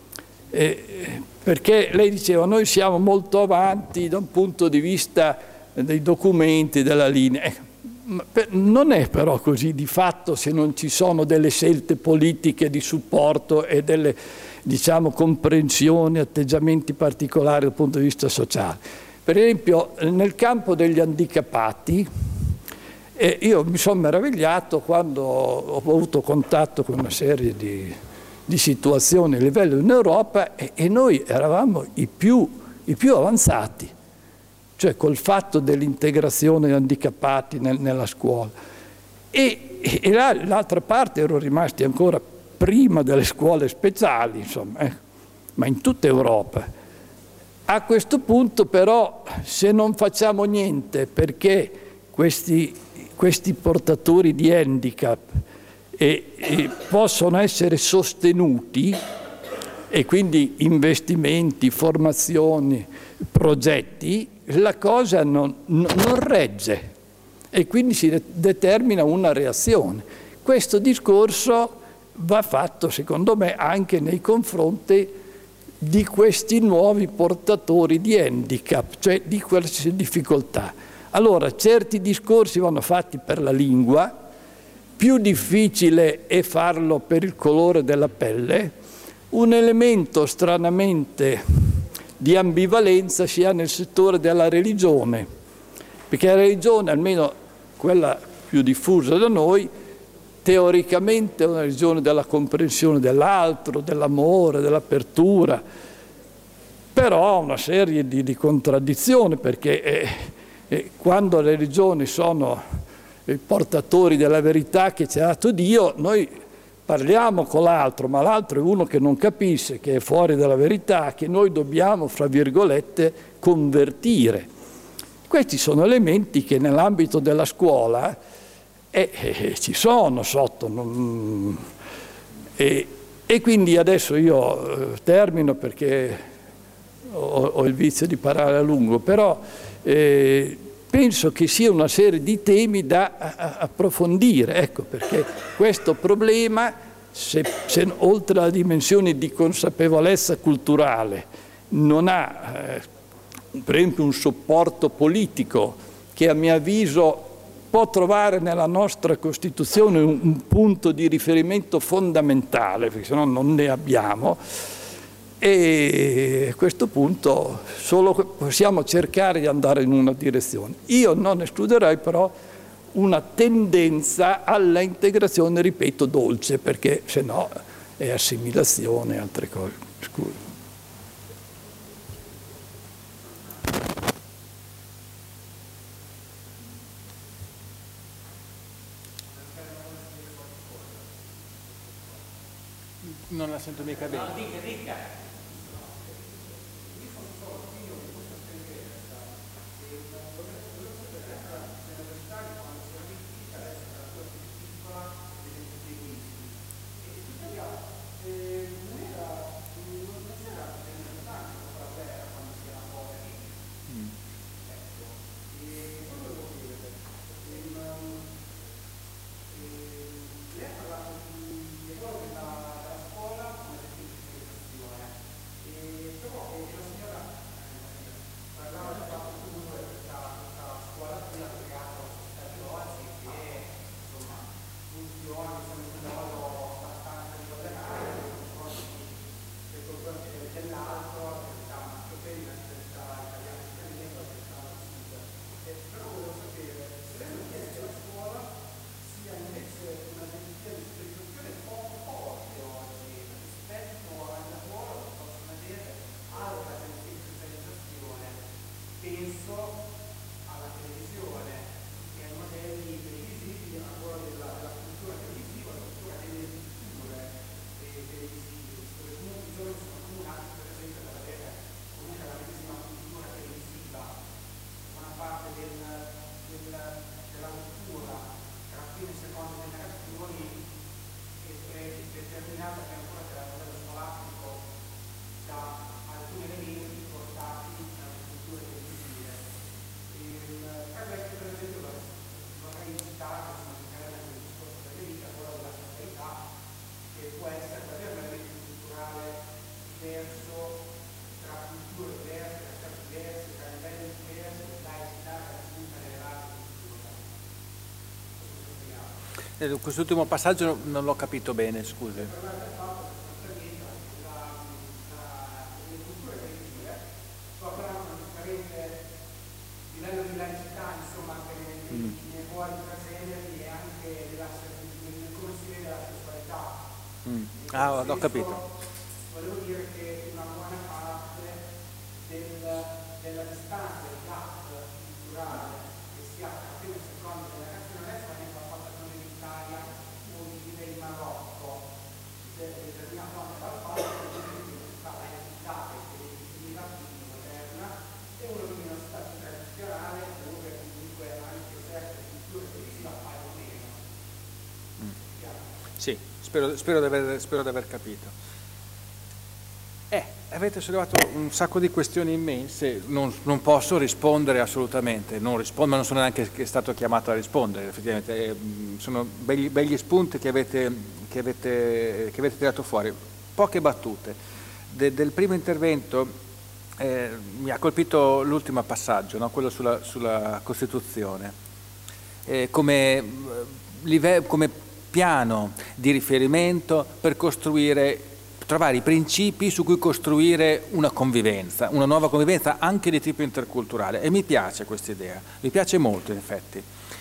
Eh, perché lei diceva noi siamo molto avanti da un punto di vista dei documenti, della linea. Eh, non è però così di fatto se non ci sono delle scelte politiche di supporto e delle, diciamo, comprensioni, atteggiamenti particolari dal punto di vista sociale. Per esempio nel campo degli handicappati eh, io mi sono meravigliato quando ho avuto contatto con una serie di, di situazioni a livello in Europa e, e noi eravamo i più, i più avanzati, cioè col fatto dell'integrazione degli handicappati nel, nella scuola. E, e l'altra parte ero rimasti ancora prima delle scuole speciali, insomma, eh, ma in tutta Europa. A questo punto però, se non facciamo niente perché questi, questi portatori di handicap e, e possono essere sostenuti, e quindi investimenti, formazioni, progetti, la cosa non, non regge e quindi si de- determina una reazione. Questo discorso va fatto, secondo me, anche nei confronti di questi nuovi portatori di handicap, cioè di queste difficoltà. Allora, certi discorsi vanno fatti per la lingua, più difficile è farlo per il colore della pelle. Un elemento stranamente di ambivalenza si ha nel settore della religione, perché la religione, almeno quella più diffusa da noi, teoricamente è una religione della comprensione dell'altro, dell'amore, dell'apertura, però ha una serie di, di contraddizioni, perché eh, eh, quando le religioni sono i portatori della verità che ci ha dato Dio, noi parliamo con l'altro, ma l'altro è uno che non capisce, che è fuori dalla verità, che noi dobbiamo, fra virgolette, convertire. Questi sono elementi che nell'ambito della scuola eh, eh, ci sono sotto. Non, e, e quindi adesso io eh, termino perché ho, ho il vizio di parlare a lungo, però eh, penso che sia una serie di temi da a, a approfondire, ecco, perché questo problema, se, se oltre alla dimensione di consapevolezza culturale non ha, eh, per esempio, un supporto politico che a mio avviso può trovare nella nostra Costituzione un, un punto di riferimento fondamentale, perché se no non ne abbiamo, e a questo punto solo possiamo cercare di andare in una direzione. Io non escluderei però una tendenza alla integrazione, ripeto, dolce, perché se no è assimilazione e altre cose. Scusa. Non la sento mica bene. No, dica, dica. Eh, quest'ultimo passaggio non l'ho capito bene, scusi. Mm. Mm. Ah, ho capito. Volevo dire che una buona parte del, della distanza, del gap culturale che si ha tra prima e seconda generazione non è solamente fatta con l'Italia o vive in Marocco, determinata anche dal fatto che sta la città che è immigrativa moderna e un'università tradizionale dove comunque anche certe culture che si la fai o meno. Mm. Sì, spero, spero, di aver, spero di aver capito. Eh, avete sollevato un sacco di questioni immense, non, non posso rispondere assolutamente, non rispondo, ma non sono neanche stato chiamato a rispondere, effettivamente, eh, sono begli, begli spunti che avete, che, avete, che avete tirato fuori. Poche battute. De, del primo intervento eh, mi ha colpito l'ultimo passaggio, no? Quello sulla, sulla Costituzione, eh, come, live, come piano di riferimento per costruire trovare i principi su cui costruire una convivenza, una nuova convivenza anche di tipo interculturale, e mi piace questa idea, mi piace molto in effetti,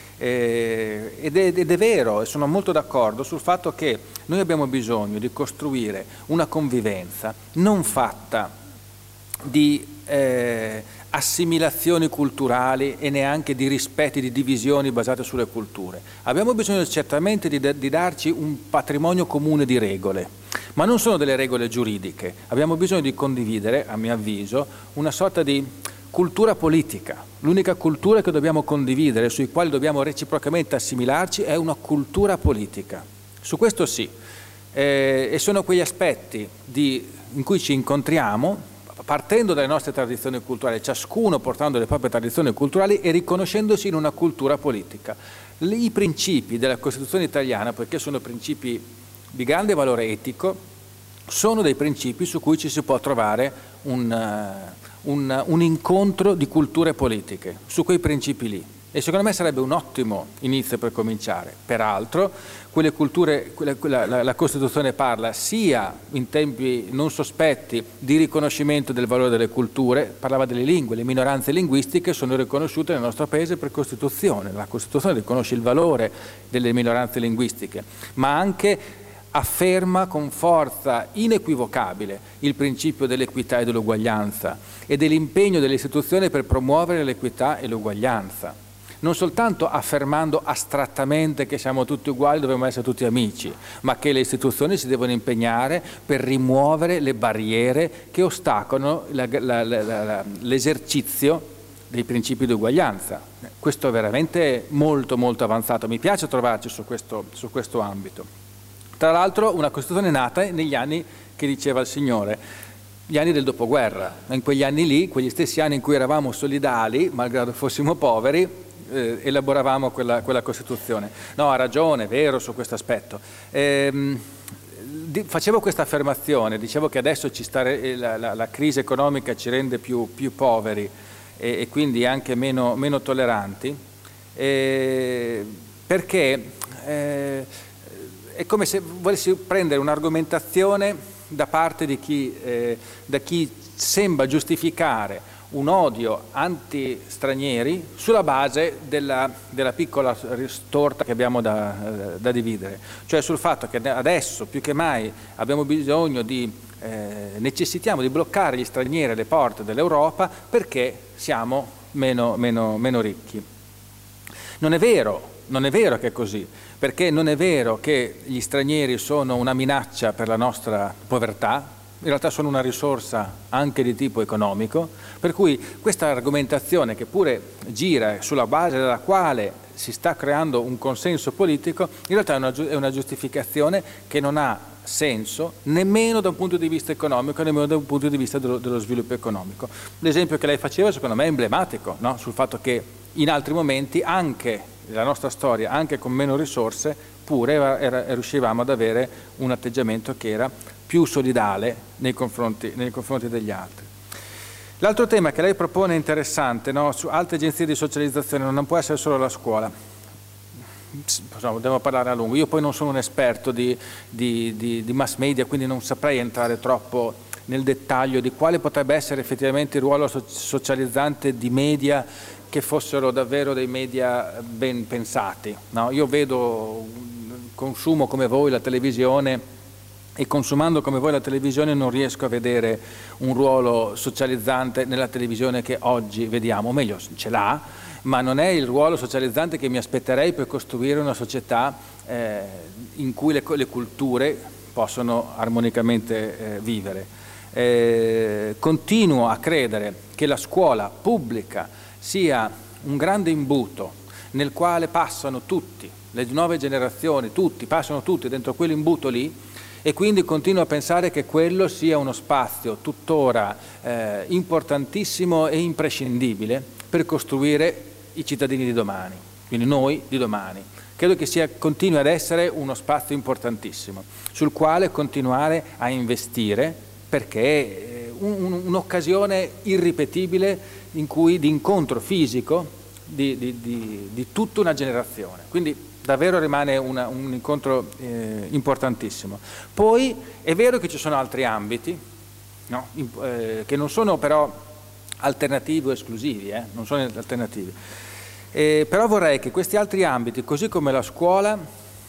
eh, ed, è, ed è vero, e sono molto d'accordo sul fatto che noi abbiamo bisogno di costruire una convivenza non fatta di eh, assimilazioni culturali e neanche di rispetti, di divisioni basate sulle culture. Abbiamo bisogno certamente di, di darci un patrimonio comune di regole, ma non sono delle regole giuridiche. Abbiamo bisogno di condividere, a mio avviso, una sorta di cultura politica. L'unica cultura che dobbiamo condividere, sui quali dobbiamo reciprocamente assimilarci, è una cultura politica. Su questo sì. Eh, e sono quegli aspetti di, in cui ci incontriamo, partendo dalle nostre tradizioni culturali, ciascuno portando le proprie tradizioni culturali e riconoscendosi in una cultura politica. I principi della Costituzione italiana, poiché sono principi di grande valore etico, sono dei principi su cui ci si può trovare un, uh, un, un incontro di culture politiche, su quei principi lì. E secondo me sarebbe un ottimo inizio per cominciare. Peraltro, quelle culture, quelle, quella, la, la Costituzione parla sia in tempi non sospetti di riconoscimento del valore delle culture, parlava delle lingue, le minoranze linguistiche sono riconosciute nel nostro Paese per Costituzione, la Costituzione riconosce il valore delle minoranze linguistiche, ma anche afferma con forza inequivocabile il principio dell'equità e dell'uguaglianza e dell'impegno delle istituzioni per promuovere l'equità e l'uguaglianza. Non soltanto affermando astrattamente che siamo tutti uguali, dobbiamo essere tutti amici, ma che le istituzioni si devono impegnare per rimuovere le barriere che ostacolano l'esercizio dei principi di uguaglianza. Questo è veramente molto molto avanzato, mi piace trovarci su questo, su questo ambito. Tra l'altro una Costituzione nata negli anni che diceva il Signore, gli anni del dopoguerra, in quegli anni lì, quegli stessi anni in cui eravamo solidali, malgrado fossimo poveri, eh, elaboravamo quella, quella Costituzione. No, ha ragione, è vero su questo aspetto. Ehm, di, facevo questa affermazione, dicevo che adesso ci sta, la, la, la crisi economica ci rende più, più poveri e, e quindi anche meno, meno tolleranti, eh, perché eh, è come se volessi prendere un'argomentazione da parte di chi, eh, da chi sembra giustificare un odio anti-stranieri sulla base della, della piccola torta che abbiamo da, da dividere, cioè sul fatto che adesso più che mai abbiamo bisogno di, eh, necessitiamo di bloccare gli stranieri alle porte dell'Europa perché siamo meno, meno, meno ricchi. Non è vero, non è vero che è così, perché non è vero che gli stranieri sono una minaccia per la nostra povertà, in realtà sono una risorsa anche di tipo economico, per cui questa argomentazione che pure gira sulla base della quale si sta creando un consenso politico, in realtà è una, è una giustificazione che non ha senso nemmeno da un punto di vista economico, nemmeno da un punto di vista dello, dello sviluppo economico. L'esempio che lei faceva secondo me è emblematico, no? Sul fatto che in altri momenti anche la nostra storia, anche con meno risorse, pure era, era, riuscivamo ad avere un atteggiamento che era più solidale nei confronti, nei confronti degli altri. L'altro tema che lei propone è interessante, no? Su altre agenzie di socializzazione, non può essere solo la scuola. insomma, devo parlare a lungo. Io poi non sono un esperto di, di, di, di mass media, quindi non saprei entrare troppo nel dettaglio di quale potrebbe essere effettivamente il ruolo so- socializzante di media che fossero davvero dei media ben pensati. No? Io vedo, consumo come voi la televisione, e consumando come voi la televisione non riesco a vedere un ruolo socializzante nella televisione che oggi vediamo, o meglio ce l'ha, ma non è il ruolo socializzante che mi aspetterei per costruire una società eh, in cui le, le culture possono armonicamente eh, vivere. Eh, continuo a credere che la scuola pubblica sia un grande imbuto nel quale passano tutti, le nuove generazioni, tutti, passano tutti dentro quell'imbuto lì, e quindi continuo a pensare che quello sia uno spazio tuttora eh, importantissimo e imprescindibile per costruire i cittadini di domani, quindi noi di domani. Credo che sia, continui ad essere uno spazio importantissimo, sul quale continuare a investire, perché è un, un'occasione irripetibile in cui, di incontro fisico di, di, di, di tutta una generazione. Quindi davvero rimane una, un incontro eh, importantissimo. Poi è vero che ci sono altri ambiti, no? in, eh, che non sono però alternativi o esclusivi, eh? non sono alternativi. Eh, però vorrei che questi altri ambiti, così come la scuola,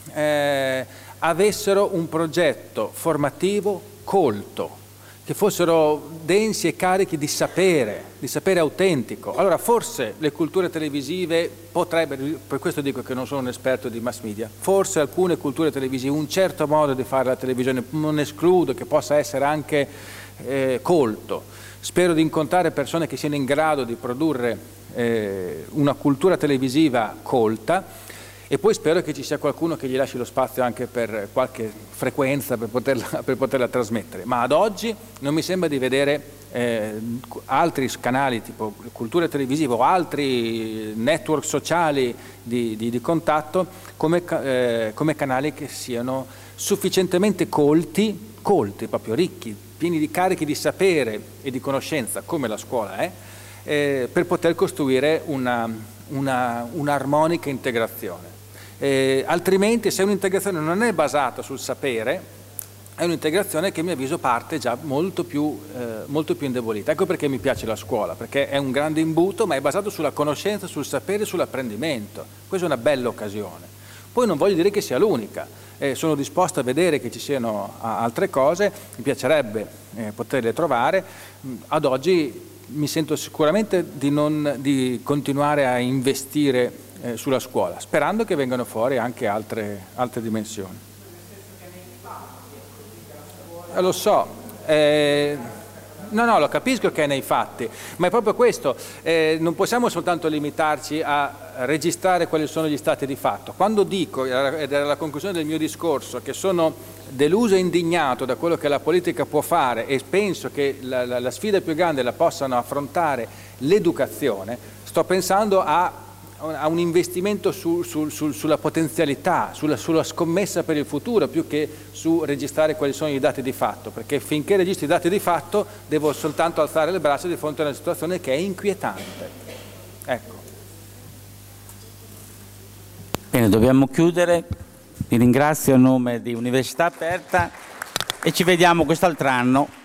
eh, avessero un progetto formativo colto, che fossero densi e carichi di sapere, di sapere autentico. Allora forse le culture televisive potrebbero, per questo dico che non sono un esperto di mass media, forse alcune culture televisive, un certo modo di fare la televisione, non escludo che possa essere anche eh, colto. Spero di incontrare persone che siano in grado di produrre eh, una cultura televisiva colta, e poi spero che ci sia qualcuno che gli lasci lo spazio anche per qualche frequenza per poterla, per poterla trasmettere. Ma ad oggi non mi sembra di vedere eh, altri canali tipo culture televisive o altri network sociali di, di, di contatto come, eh, come canali che siano sufficientemente colti, colti, proprio ricchi, pieni di carichi di sapere e di conoscenza, come la scuola è, eh, per poter costruire una, una, un'armonica integrazione. Eh, altrimenti, se un'integrazione non è basata sul sapere, è un'integrazione che a mio avviso parte già molto più, eh, molto più indebolita. Ecco perché mi piace la scuola, perché è un grande imbuto, ma è basato sulla conoscenza, sul sapere e sull'apprendimento. Questa è una bella occasione. Poi non voglio dire che sia l'unica, eh, sono disposto a vedere che ci siano altre cose, mi piacerebbe eh, poterle trovare. Ad oggi mi sento sicuramente di, non, di continuare a investire Eh, sulla scuola, sperando che vengano fuori anche altre, altre dimensioni. Eh, lo so, eh, no, no, lo capisco che è nei fatti, ma è proprio questo, eh, non possiamo soltanto limitarci a registrare quali sono gli stati di fatto. Quando dico, ed era la conclusione del mio discorso, che sono deluso e indignato da quello che la politica può fare e penso che la, la, la sfida più grande la possano affrontare l'educazione, sto pensando a a un investimento su, su, su, sulla potenzialità, sulla, sulla scommessa per il futuro, più che su registrare quali sono i dati di fatto, perché finché registri i dati di fatto devo soltanto alzare le braccia di fronte a una situazione che è inquietante. Ecco. Bene, dobbiamo chiudere. Vi ringrazio a nome di Università Aperta e ci vediamo quest'altro anno